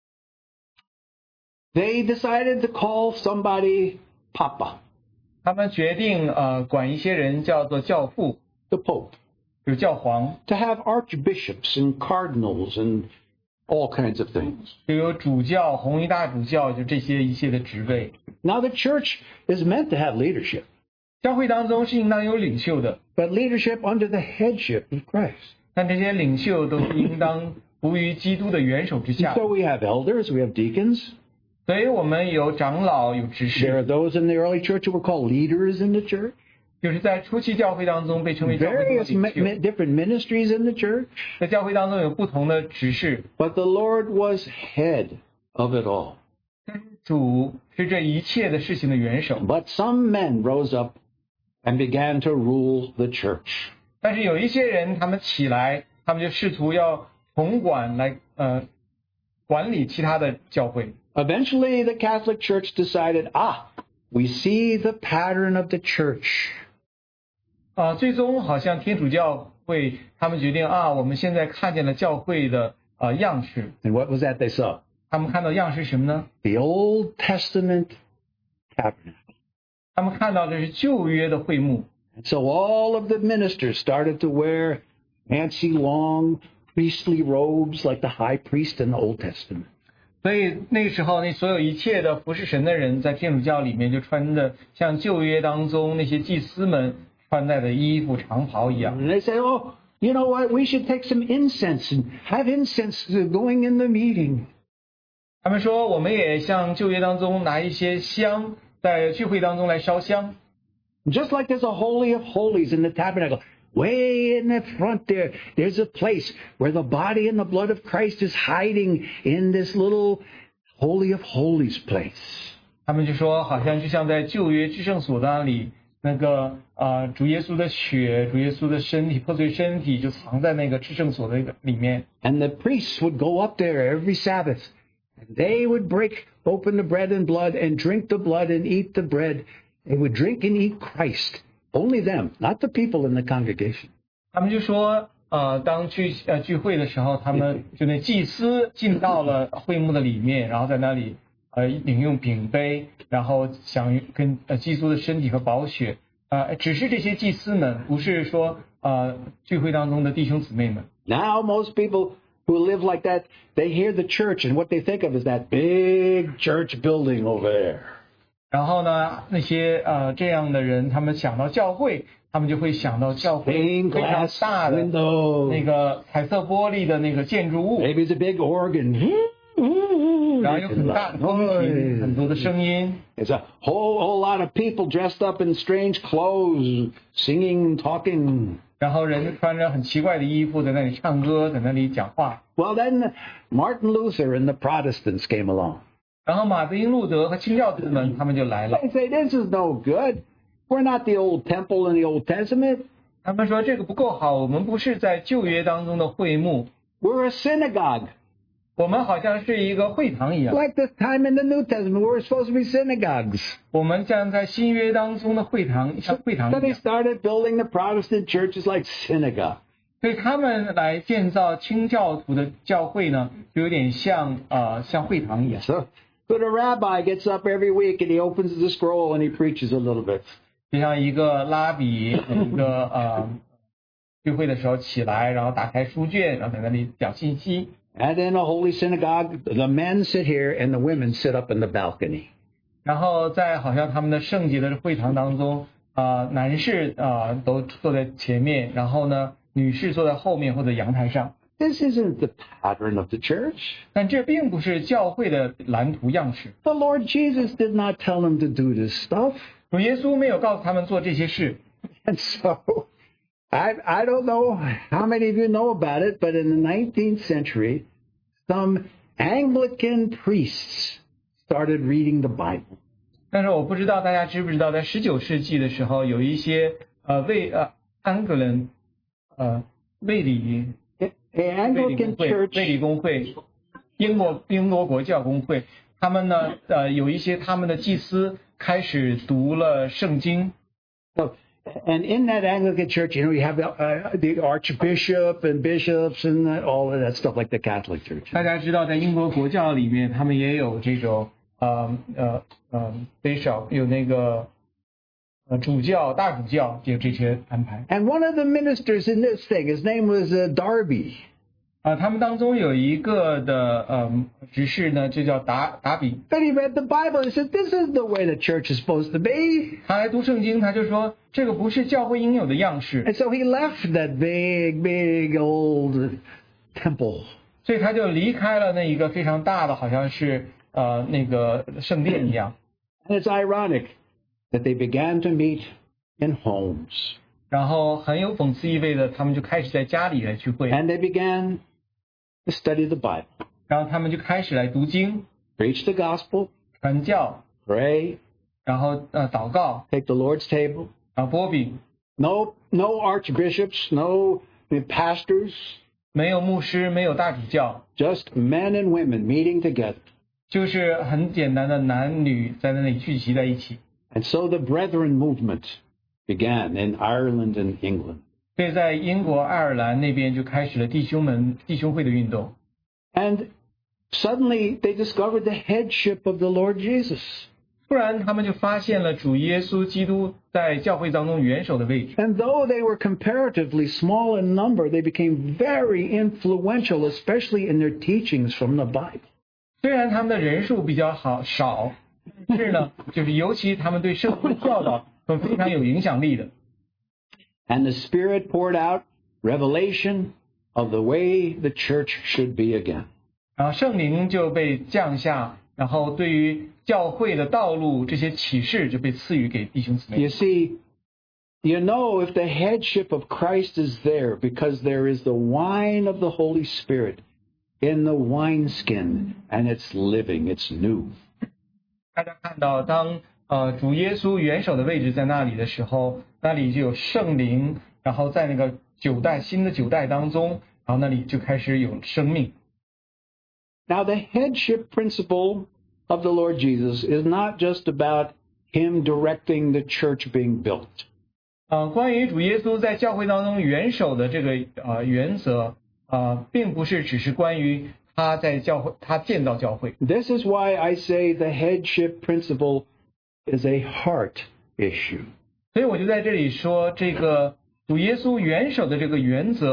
They decided to call somebody Papa, 他们决定管一些人叫做教父， the Pope, 就是教皇， to have archbishops and cardinals and all kinds of things. 就有主教、红衣大主教，就这些一切的职位。 Now the church is meant to have leadership, 教会当中是应当有领袖的， but leadership under the headship of Christ. 但这些领袖都是应当服于基督的元首之下。 So we have elders, we have deacons. 所以我们有长老，有执 There are 事， those in the early church who were called leaders in the church. 就是在初期教会当中被称为教会的 Various 领袖。 different ministries in the church. 在教会当中有不同的执事， But the Lord was head of it all. 但是主是这一切的事情的元首。 But some men rose up and began to rule the church. 但是有一些人，他们起来，他们就试图要统管来管理其他的教会。 Eventually, the Catholic Church decided, we see the pattern of the church. 最终好像天主教会他们决定我们现在看见了教会的样式。 And what was that they saw? 他们看到样式是什么呢？ The Old Testament tabernacle. 他们看到的是旧约的会幕。 And so all of the ministers started to wear fancy long priestly robes like the high priest in the Old Testament. 所以那个时候，那所有一切的服侍神的人，在天主教里面就穿着像旧约当中那些祭司们穿戴的衣服、长袍一样。 And they say, you know what? We should take some incense and have incense going in the meeting. 他们说，我们也像旧约当中拿一些香，在聚会当中来烧香。 Just like there's a Holy of Holies in the tabernacle. Way in the front there, there's a place where the body and the blood of Christ is hiding in this little Holy of Holies place. 他们就说，好像就像在旧约至圣所那里，那个主耶稣的血、主耶稣的身体、破碎身体就藏在那个至圣所的里面。 And the priests would go up there every Sabbath. And they would break open the bread and blood and drink the blood and eat the bread. They would drink and eat Christ. Only them, not the people in the congregation. 他们就说，当聚会的时候，他们就那祭司进到了会幕的里面，然后在那里领用饼杯，然后享跟基督的身体和宝血。只是这些祭司们，不是说聚会当中的弟兄姊妹们。 Now most people who live like that, they hear the church and what they think of is that big church building over there. 然后呢，那些这样的人，他们想到教会，他们就会想到教会 Stained 非常 glass 大的 window. 那个彩色玻璃的那个建筑物， Maybe it's a big organ. 然后有很大的风琴，很多的声音。 It's a whole lot of people dressed up in strange clothes, singing, talking. 然后人穿着很奇怪的衣服在那里唱歌，在那里讲话。 Well, then Martin Luther and the Protestants came along. 然后马丁路德和清教徒们他们就来了， They say, this is no good. We're not the old temple in the Old Testament. 他们说这个不够好，我们不是在旧约当中的会幕， We're a synagogue. 我们好像是一个会堂一样， Like this time in the New Testament, we're supposed to be synagogues. 我们像在新约当中的会堂，像会堂 So 一 they 样。 started building the Protestant churches like synagogue. 所以他们来建造清教徒的教会呢，就有点像会堂一样。 So the rabbi gets up every week and he opens the scroll and he preaches a little bit. 就像一个拉比，一个聚会的时候起来，然后打开书卷，然后在那里讲信息。 And in a holy synagogue, the men sit here and the women sit up in the balcony. 然后在好像他们的圣洁的会堂当中，男士都坐在前面，然后呢，女士坐在后面或者阳台上。 This isn't the pattern of the church. 但这并不是教会的蓝图样式。 The Lord Jesus did not tell them to do this stuff. 主耶稣没有告诉他们做这些事。 And so, I don't know how many of you know about it, but in the 19th century, some Anglican priests started reading the Bible. 但是我不知道大家知不知道，在19世纪的时候，有一些安格伦卫理 Anglican 卫理 church, 公会，英国国教公会，他们呢有一些他们的祭司开始读了圣经。 and in that Anglican church, you have the archbishop and bishops and all of that stuff like the Catholic Church. 大家知道，在英国国教里面，他们也有这种bishop， 有那个主教、大主教，有这些安排。 And one of the ministers in this thing, his name was Darby. 他们当中有一个的执事呢，就叫达比。 But he read the Bible and said, this is the way the church is supposed to be. 他来读圣经，他就说这个不是教会应有的样式， And so he left that big old temple. 所以他就离开了那一个非常大的，好像是那个圣殿一样。 And it's ironic that they began to meet in homes. 然后很有讽刺意味的，他们就开始在家里来聚会， And they began to study the Bible, 然后他们就开始来读经、 preach the gospel, 传教， pray, 然后祷告， take the Lord's table. 然后擘饼。 No archbishops, no pastors, 没有牧师，没有大主教， just men and women meeting together. 就是很简单的男女在那里聚集在一起。 And so the Brethren movement began in Ireland and England. 所以在英国、爱尔兰那边就开始了弟兄会的运动。 And suddenly they discovered the headship of the Lord Jesus. 突然他们就发现了主耶稣基督在教会当中元首的位置。 And though they were comparatively small in number, they became very influential, especially in their teachings from the Bible. 虽然他们的人数比较少，但是呢，就是尤其他们对圣经的教导都非常有影响力的。 And the Spirit poured out revelation of the way the church should be again. 然后圣灵就被降下，然后对于教会的道路这些启示就被赐予给弟兄姊妹。 You see, you know if the headship of Christ is there because there is the wine of the Holy Spirit in the wineskin, and it's living, it's new. 大家看到，当主耶稣元首的位置在那里的时候，那里就有圣灵，然后在那个新的酒袋当中，然后那里就开始有生命。 Now, the headship principle of the Lord Jesus is not just about him directing the church being built. 关于主耶稣在教会当中元首的这个原则并不是只是关于他建造教会。 This is why I say the headship principle is a heart issue. 所以我就在这里说，这个主耶稣元首的这个原则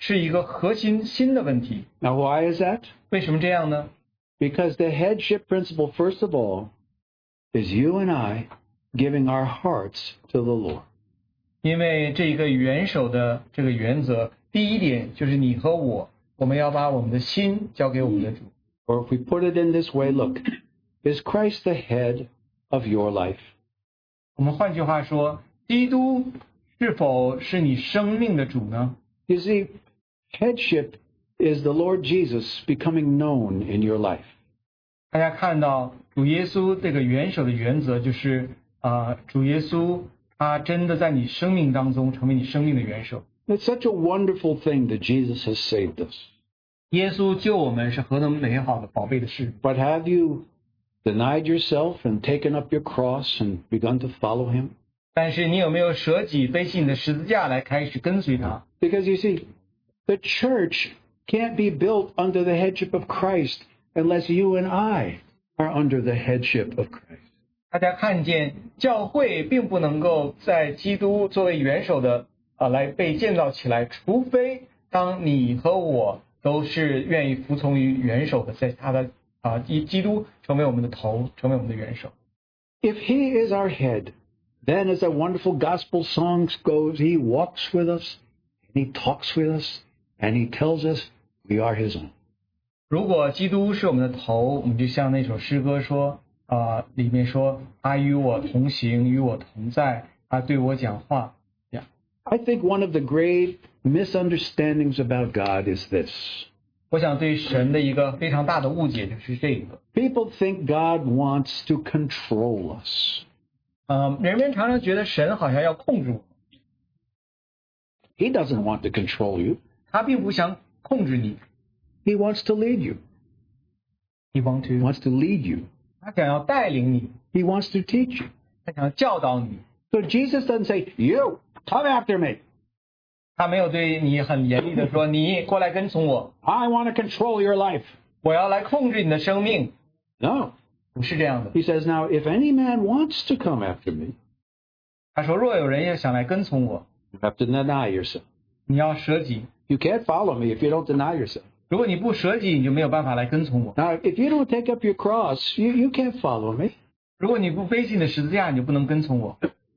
是一个核心新的问题。 Now, why is that? 为什么这样呢？ Because the headship principle, first of all, is you and I giving our hearts to the Lord. 因为这个元首的这个原则，第一点就是你和我们要把我们的心交给我们的主。 Or if we put it in this way, look, is Christ the head of your life? 我们换句话说，基督是否是你生命的主呢？ You see, headship is the Lord Jesus becoming known in your life. 大家看到主耶稣这个元首的原则就是主耶稣他真的在你生命当中成为你生命的元首。 It's such a wonderful thing that Jesus has saved us. 耶稣救我们是何等美好的宝贝的事。 But have you denied yourself and taken up your cross and begun to follow him? 但是你有没有舍己背起你的十字架来开始跟随他？ Because you see, the church can't be built under the headship of Christ unless you and I are under the headship of Christ. 大家看见教会并不能够在基督作为元首的来被建造起来，除非当你和我都是愿意服从于元首的，在他的基督成为我们的头，成为我们的元首。 If he is our head, then as a wonderful gospel song goes, he walks with us, and he talks with us, and he tells us we are his own. 如果基督是我们的头，我们就像那首诗歌说里面说他与我同行，与我同在，他对我讲话。 I think one of the great misunderstandings about God is this. 我想对神的一个非常大的误解就是这个。 People think God wants to control us. 人们常常觉得神好像要控制我， He doesn't want to control you. 他并不想控制你。 He wants to lead you. He want He to， wants to lead you. 他想要带领你， He wants to teach you. 他想要教导你。 So Jesus doesn't say, you, come after me. 他没有对你很严厉的说，你过来跟从我， I want to control your life. 我要来控制你的生命。 No. 不是这样的。 He says, now, if any man wants to come after me, 他说，若有人也想来跟从我， you have to deny yourself. 你要舍己。 You can't follow me if you don't deny yourself. 如果你不舍己，你就没有办法来跟从我。 Now, if you don't take up your cross, you can't follow me. 如果你不背起你的十字架，你就不能跟从我。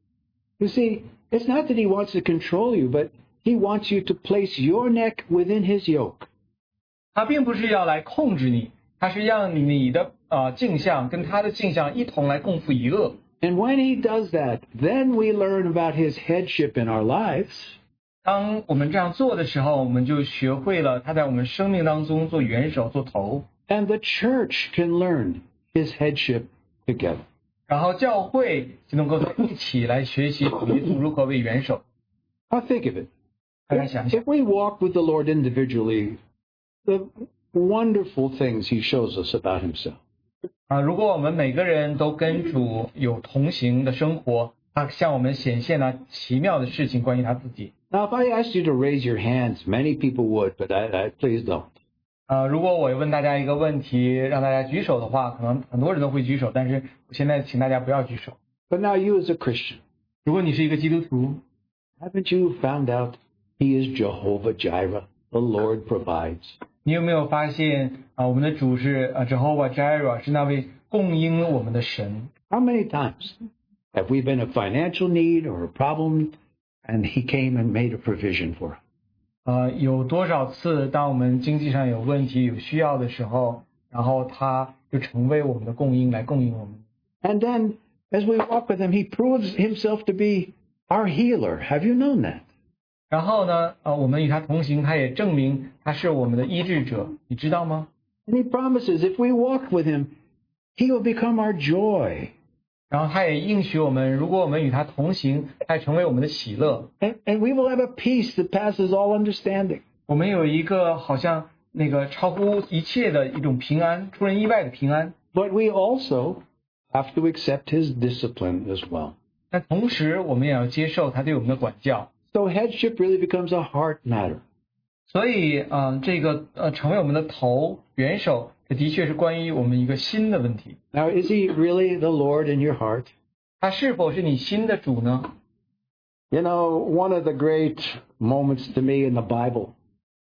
You see, it's not that he wants to control you, but he wants you to place your neck within his yoke. 他并不是要来控制你，他是让你的镜像跟他的镜像一同来共赴一恶。 And when he does that, then we learn about his headship in our lives. 当我们这样做的时候，我们就学会了他在我们生命当中做元首、做头。 And the church can learn his headship together. 然后教会就能够一起来学习主耶稣如何为元首。 Now think of it. 大家想想， If we walk with the Lord individually, the wonderful things he shows us about himself. 如果我们每个人都跟主有同行的生活，他向我们显现了奇妙的事情关于他自己。 Now, if I asked you to raise your hands, many people would, but I please don't. 如果我问大家一个问题，让大家举手的话，可能很多人都会举手，但是我现在请大家不要举手。 But now you as a Christian, 如果你是一个基督徒， haven't you found out he is Jehovah Jireh? The Lord provides. 你有没有发现我们的主是Jehovah Jireh， 是那位供应我们的神？ How many times have we been in financial need or a problem, and he came and made a provision for us? 有多少次当我们经济上有问题、有需要的时候，然后他就成为我们的供应，来供应我们。 And then, as we walk with him, he proves himself to be our healer. Have you known that? 然后呢，我们与他同行，他也证明他是我们的医治者，你知道吗？ And he promises if we walk with him, he will become our joy. 然后他也应许我们，如果我们与他同行，他成为我们的喜乐。 And we will have a peace that passes all understanding. 我们有一个好像那个超乎一切的一种平安，出人意外的平安。 But we also have to accept his discipline as well. 但同时，我们也要接受他对我们的管教。 So headship really becomes a heart matter. 所以，这个成为我们的头元首，这的确是关于我们一个新的问题。 Now, is he really the Lord in your heart? 他是否是你新的主呢？ You know, one of the great moments to me in the Bible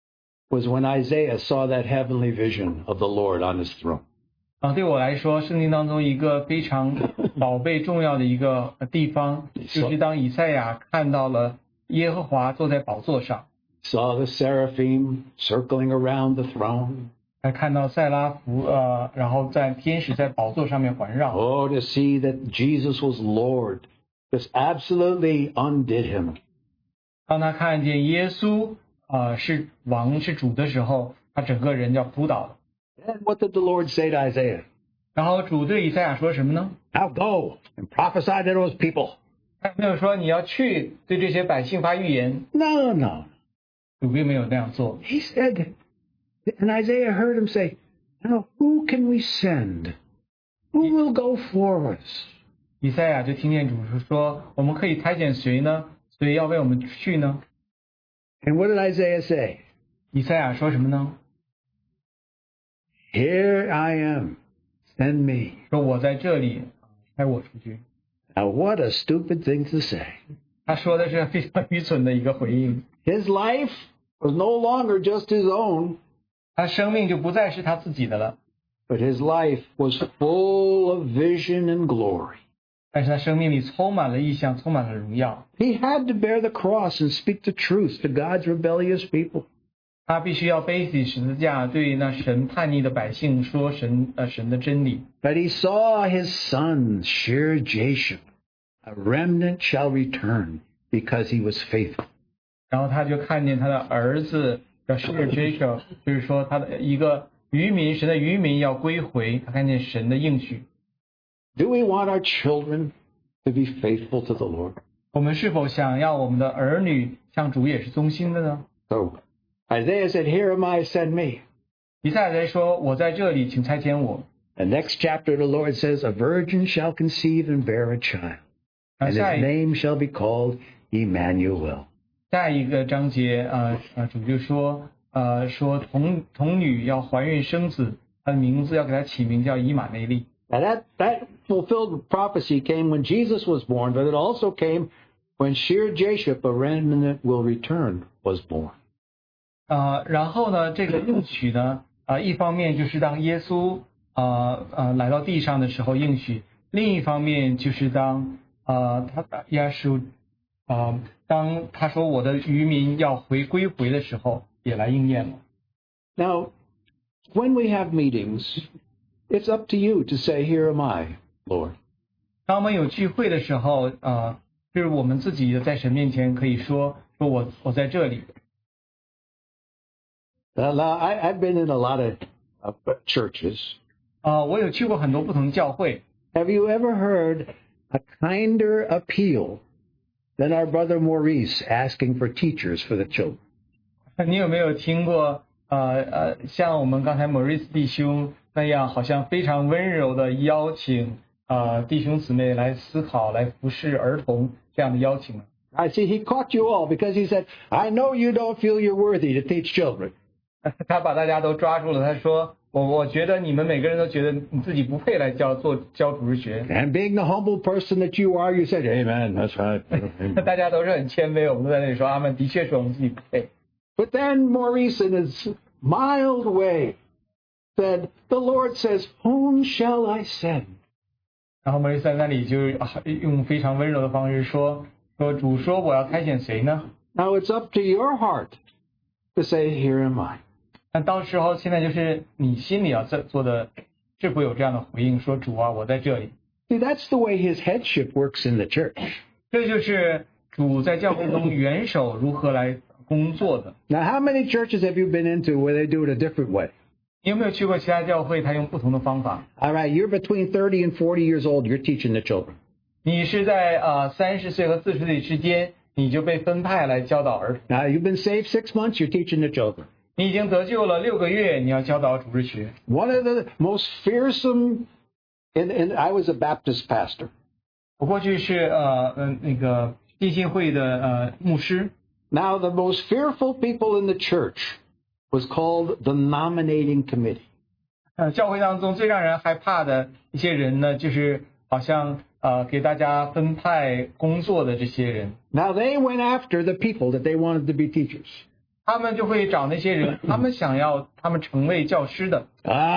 was when Isaiah saw that heavenly vision of the Lord on his throne. 对我来说，圣经当中一个非常宝贝重要的一个地方，就是当以赛亚看到了耶和华坐在宝座上， Saw the seraphim circling around the throne. 还看到塞拉弗然后在天使在宝座上面环绕。 Oh, to see that Jesus was Lord just absolutely undid him. 当他看见耶稣是王是主的时候，他整个人就扑倒了。 And what did the Lord say to Isaiah? 然后主对以赛亚说什么呢？ Now go and prophesy to those people. 他没有说你要去对这些百姓发预言， No, no. 主并没有那样做。 He said, and Isaiah heard him say, now who can we send? Who will go for us? 以赛亚就听见主说：“我们可以差遣谁呢？谁要为我们去呢 And what did Isaiah say?？” 以赛亚说什么呢？ Here I am. Send me. 说我在这里，差我出去。 Now what a stupid thing to say. 他说的是非常愚蠢的一个回应。 His life was no longer just his own, 他生命就不再是他自己的了， but his life was full of vision and glory. 但是他生命里充满了异象，充满了荣耀。 He had to bear the cross and speak the truth to God's rebellious people. 他必须要背起十字架，对那神叛逆的百姓说神的真理。 But he saw his son, Shear Jashub. A remnant shall return because he was faithful. 然后他就看见他的儿子叫 Shear Jashub， 就是说他的一个渔民，神的渔民要归回。他看见神的应许。 Do we want our children to be faithful to the Lord? 我们是否想要我们的儿女像主也是忠心的呢？ So Isaiah said, Here am I, send me. 以赛亚在说：“我在这里，请差遣我。 The next chapter, the Lord says, A virgin shall conceive and bear a child, and his name shall be called Emmanuel. ” 下一个章节，主就说，说童女要怀孕生子，她的名字要给她起名叫以马内利。 Now that fulfilled prophecy came when Jesus was born, but it also came when Shear Jashub, a remnant will return, was born. 然后呢，这个应许呢，一方面就是当耶稣来到地上的时候应许，另一方面就是当耶稣当他说我的渔民要归回的时候，也来应验了。 Now, when we have meetings, it's up to you to say, Here am I, Lord. 当我们有聚会的时候，就是我们自己在神面前可以说我在这里。 Now, I've been in a lot of churches. 我有去过很多不同的教会。 Have you ever heard a kinder appeal than our brother Maurice asking for teachers for the children? 你有没有听过像我们刚才 Maurice 弟兄那样，好像非常温柔的邀请弟兄姊妹来思考、来服侍儿童这样的邀请呢？ I see he caught you all because he said, I know you don't feel you're worthy to teach children. 他把大家都抓住了，他说我觉得你们每个人都觉得你自己不配来教主日学。 And being the humble person that you are, you said, Amen, that's right. 大家都是很谦卑，我们都在那里说阿们，的确是我们自己不配。 But then Maurice, in his mild way, said, The Lord says, Whom shall I send? 然后莫里斯在那里就用非常温柔的方式说主说我要差遣谁呢？ Now it's up to your heart to say, Here am I. 那到时候现在就是你心里要做的，是否有这样的回应，说主啊，我在这里。 See, that's the way his headship works in the church. 这就是主在教会中元首如何来工作的。 Now, how many churches have you been into where they do it a different way? 你有没有去过其他教会，他用不同的方法？ All right, you're between 30 and 40 years old. You're teaching the children. 你是在30岁和40岁之间，你就被分派来教导儿童。 Now, you've been saved 6 months. You're teaching the children. 你已经得救了6个月，你要教导主日学。 One of the most fearsome, and I was a Baptist pastor. 我过去是那个浸信会的牧师。 Now, the most fearful people in the church was called the nominating committee. 教会当中最让人害怕的一些人呢，就是好像给大家分派工作的这些人。 Now, they went after the people that they wanted to be teachers. 他们就会找那些人，他们想要他们成为教师的。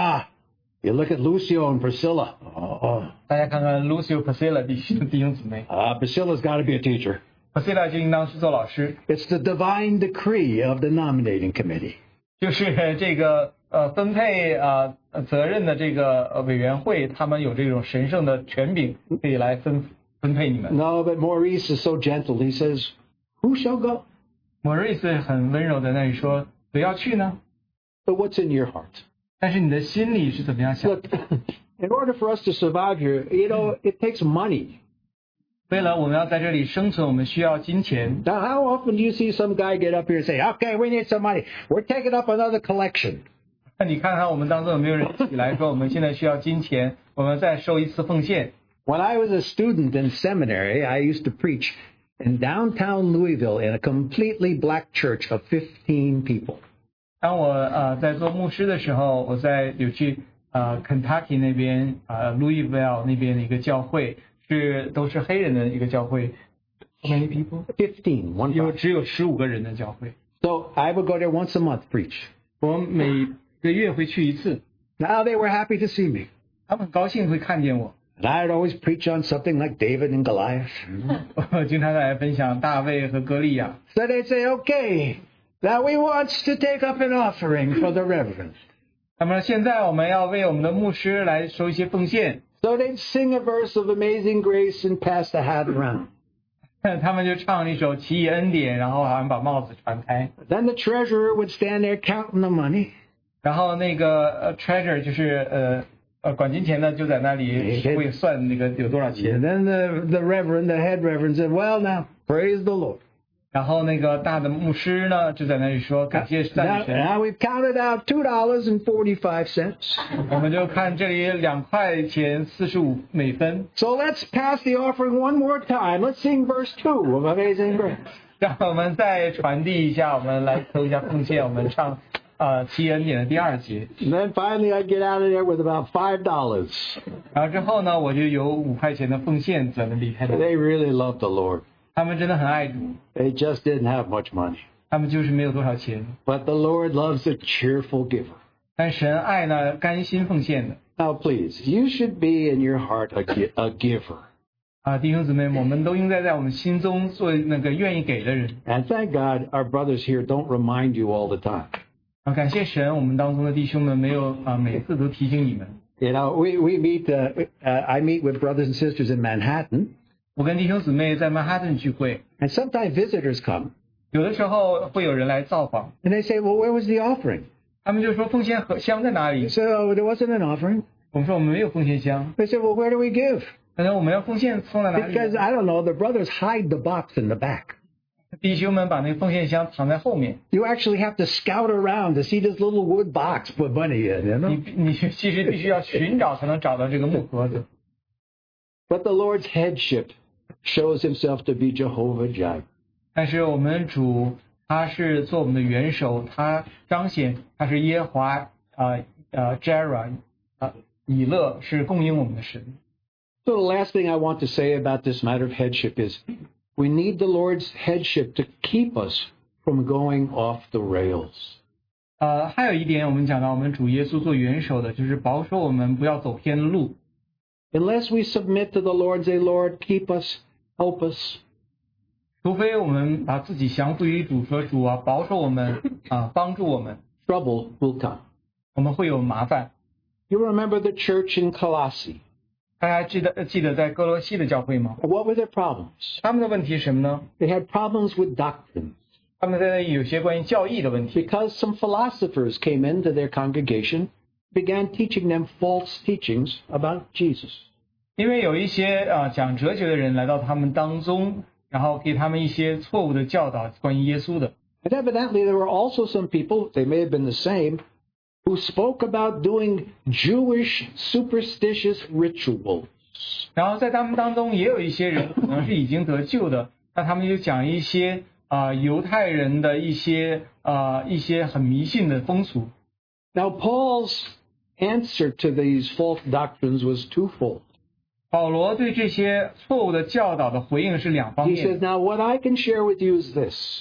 You look at Lucio and Priscilla. 大家看看 Lucio Priscilla 弟兄姊妹。 Priscilla's got to be a teacher. Priscilla 就应当是做老师。 It's the divine decree of the nominating committee. 就是这个分配责任的这个委员会，他们有这种神圣的权柄，可以来分配你们。 No, but Maurice is so gentle. He says, "Who shall go?" Maurice 很温柔的那里说，谁要去呢？ But what's in your heart? 但是你的心里是怎么样想 Look, in order for us to survive here, it takes money. 为了我们要在这里生存，我们需要金钱。 Now, how often do you see some guy get up here and say, "Okay, we need some money. We're taking up another collection." 那你看看我们当中有没有人起来说，我们现在需要金钱，我们再收一次奉献。 When I was a student in seminary, I used to preach in downtown Louisville in a completely black church of 15 people. 当我在做牧师的时候，我有去Kentucky 那边Louisville 那边的一个教会，都是黑人的一个教会。How many people? 15. 只有15个人的教会。 So I would go there once a month preach. 我每个月会去一次。 Now they were happy to see me. 他们很高兴会看见我。 And I'd always preach on something like David and Goliath. 我经常来分享大卫和歌利亚。 So they'd say, "Okay, now we want to take up an offering for the reverend." 他们说现在我们要为我们的牧师来收一些奉献。 So they'd sing a verse of Amazing Grace and pass the hat around. 他们就唱一首奇异恩典，然后好像把帽子传开。 Then the treasurer would stand there counting the money. 然后那个treasurer 就是管金钱的就在那里会算那个有多少 And 钱。 then the head reverend said, "Well, now, praise the Lord." 然后那个大的牧师呢就在那里说感谢赞美神。 Now we've counted out $2.45. 我们就看这里2块钱45美分。 So let's pass the offering one more time. Let's sing verse 2 of Amazing Grace. 让我们再传递一下，我们来投一下奉献，我们唱奇异恩典的第2节。 And then finally I'd get out of there with about $5. 然后之后呢，我就有5块钱的奉献怎么离开的。 They really loved the Lord. 他们真的很爱主， They just didn't have much money. 他们就是没有多少钱， But the Lord loves a cheerful giver. 但神爱呢甘心奉献的。 Now please, you should be in your heart a giver. 弟兄姊妹，我们都应该在我们心中做那个愿意给的人。 And thank God our brothers here don't remind you all the time. 感谢神，我们当中的弟兄们没有每次都提醒你们。 You know, we meet, I meet with brothers and sisters in Manhattan. 我跟弟兄姊妹在曼哈顿聚会， And sometimes visitors come 有的时候会有人来造访， and they say, "Well, where was the offering?" 他们就说奉献箱在哪里？ So there wasn't an offering. 我们说我们没有奉献箱， They said, "Well, where do we give?" 但是我们要奉献放在哪里？ Because I don't know, the brothers hide the box in the back. 弟兄们把那个奉献箱藏在后面， You actually have to scout around to see this little wood box put money in, you know? 你其实必须要寻找才能找到这个木盒子。 But the Lord's headship shows himself to be Jehovah Jireh. 但是我们主他是做我们的元首，他彰显他是耶和华Jireh 以勒是供应我们的神。 So the last thing I want to say about this matter of headship is we need the Lord's headship to keep us from going off the rails. 还有一点我们讲到我们主耶稣做元首的，就是保守我们不要走偏路。 Unless we submit to the Lord, say, "Lord, keep us, help us." 除非我们把自己降服于主，说主啊，保守我们帮助我们， Trouble will come. 我们会有麻烦。 You remember the church in Colossae. 大家记得在哥罗西的教会吗？ What were their problems? 他们的问题是什么呢？ They had problems with doctrine 他们在那里有些关于教义的问题， because some philosophers came into their congregation, began teaching them false teachings about Jesus. 因为有一些讲哲学的人来到他们当中，然后给他们一些错误的教导关于耶稣的。 And evidently there were also some people, they may have been the same, who spoke about doing Jewish superstitious rituals. 然后在他们当中也有一些人可能是已经得救的，那他们就讲一些犹太人的一些很迷信的风俗。 Now Paul's answer to these false doctrines was twofold. 保罗对这些错误的教导的回应是2方 He 面 says, 的。 now what I can share with you is this.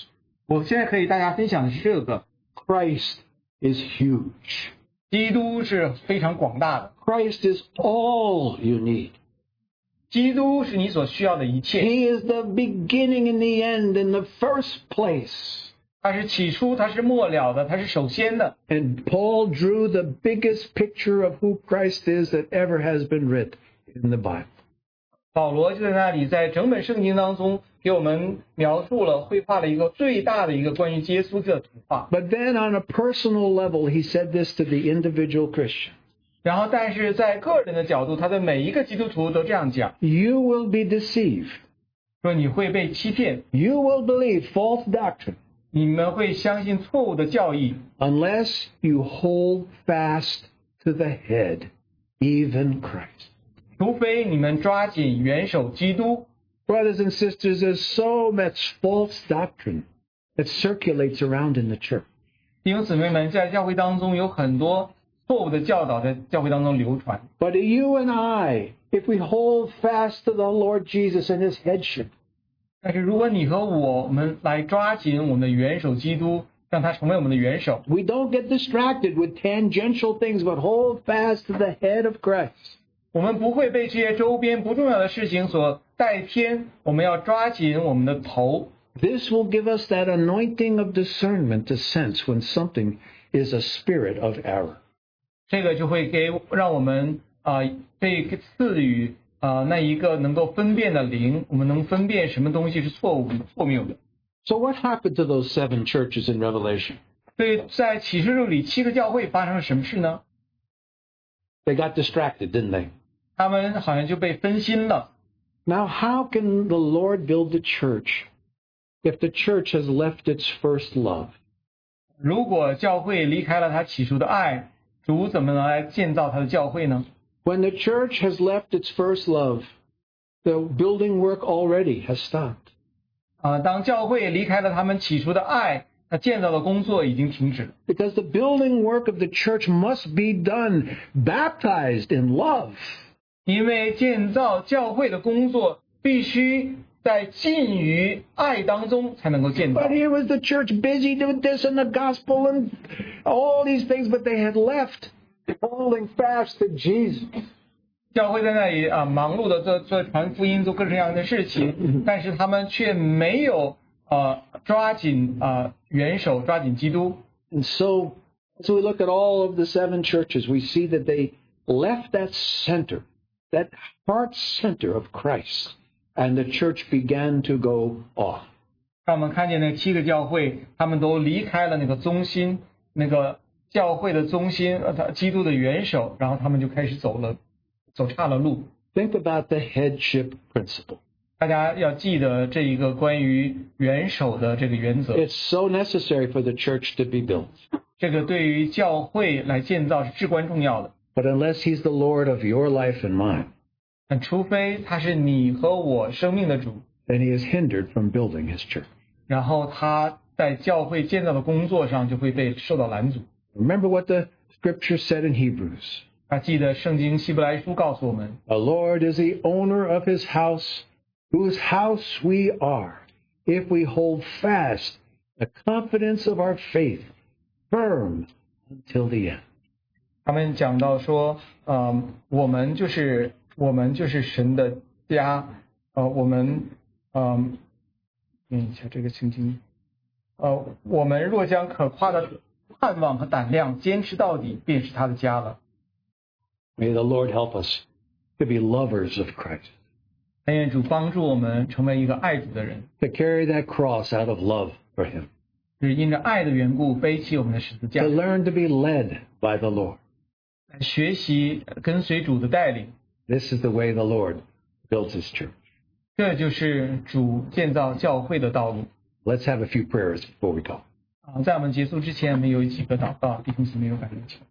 我现在可以大家分享的是这个， Christ is huge. 基督是非常广大的， Christ is all you need. 基督是你所需要的一切， He is the beginning and the end in the first place. 他是起初，他是末了的，他是首先的。 And Paul drew the biggest picture of who Christ is that ever has been written in the Bible. 保罗就在那里，在整本圣经当中给我们描述了、绘画了一个最大的一个关于耶稣的图画。 But then on a personal level, he said this to the individual Christian. 然后，但是在个人的角度，他对每一个基督徒都这样讲， You will be deceived. 说你会被欺骗， You will believe false doctrine 你们会相信错误的教义， unless you hold fast to the head, even Christ. 除非你们抓紧元首基督。 Brothers and sisters, there's so much false doctrine that circulates around in the church. 弟兄姊妹们，在教会当中有很多错误的教导在教会当中流传。 But you and I, if we hold fast to the Lord Jesus and his headship, 但是如果你和我们来抓紧我们的元首基督，让他成为我们的元首， we don't get distracted with tangential things, but hold fast to the head of Christ. 我们不会被这些周边不重要的事情所带偏，我们要抓紧我们的头。 This will give us that anointing of discernment to sense when something is a spirit of error. 这个就会让我们被赐予那一个能够分辨的灵，我们能分辨什么东西是错误错谬的。 So what happened to those 7 churches in Revelation? 所以在启示录里7个教会发生了什么事呢？ They got distracted, didn't they? 他们好像就被分心了。 Now, how can the Lord build the church if the church has left its first love? 如果教会离开了他起初的爱，主怎么能来建造他的教会呢？ When the church has left its first love, the building work already has stopped. 当教会离开了他们起初的爱，那建造的工作已经停止了。 Because the building work of the church must be done baptized in love. 因为建造教会的工作必须在浸于爱当中才能够建造。 But here was the church busy doing this and the gospel and all these things, but they had left holding fast to Jesus. 教会在那里忙碌的做传福音，做各种各样的事情，但是他们却没有抓紧元首，抓紧基督。 And so, as we look at all of the 7 churches, we see that they left that center, that heart center of Christ, and the church began to go off. 让我们看见那7个教会，他们都离开了那个中心，那个教会的中心，基督的元首，然后他们就开始走岔了路。 Think about the headship principle. 大家要记得这一个关于元首的这个原则， It's so necessary for the church to be built. 这个对于教会来建造是至关重要的。 But unless He's the Lord of your life and mine, 但除非他是你和我生命的主， then He is hindered from building His church. 然后他在教会建造的工作上就会被受到拦阻。 Remember what the scripture said in Hebrews. 记得圣经希伯来书告诉我们， The Lord is the owner of His house, whose house we are, if we hold fast the confidence of our faith firm until the end. 他们讲到说，我们就是神的家，念一下这个圣经，我们若将可夸的盼望和胆量坚持到底，便是他的家了。 May the Lord help us to be lovers of Christ, 但愿主帮助我们成为一个爱主的人， to carry that cross out of love for Him, 是因着爱的缘故背起我们的十字架 to，learn to be led by the Lord. 来学习跟随主的带领。 This is the way the Lord builds His church. 这就是主建造教会的道路。 Let's have a few prayers before we go. 在我们结束之前，我们有几个祷告，弟兄姊妹有感动请。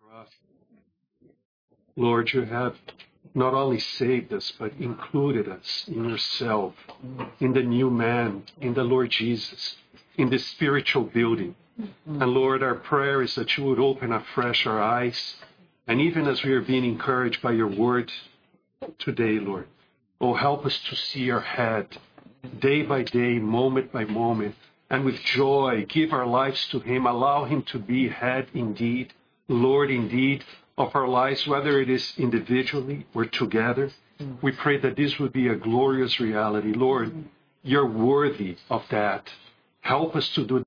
Lord, you have not only saved us, but included us in yourself, in the new man, in the Lord Jesus, in the spiritual building. And Lord, our prayer is that you would open afresh our eyes. And even as we are being encouraged by your word today, Lord, oh, help us to see our head day by day, moment by moment, and with joy, give our lives to him. Allow him to be head indeed, Lord indeed, of our lives, whether it is individually or together. We pray that this would be a glorious reality. Lord, you're worthy of that. Help us to do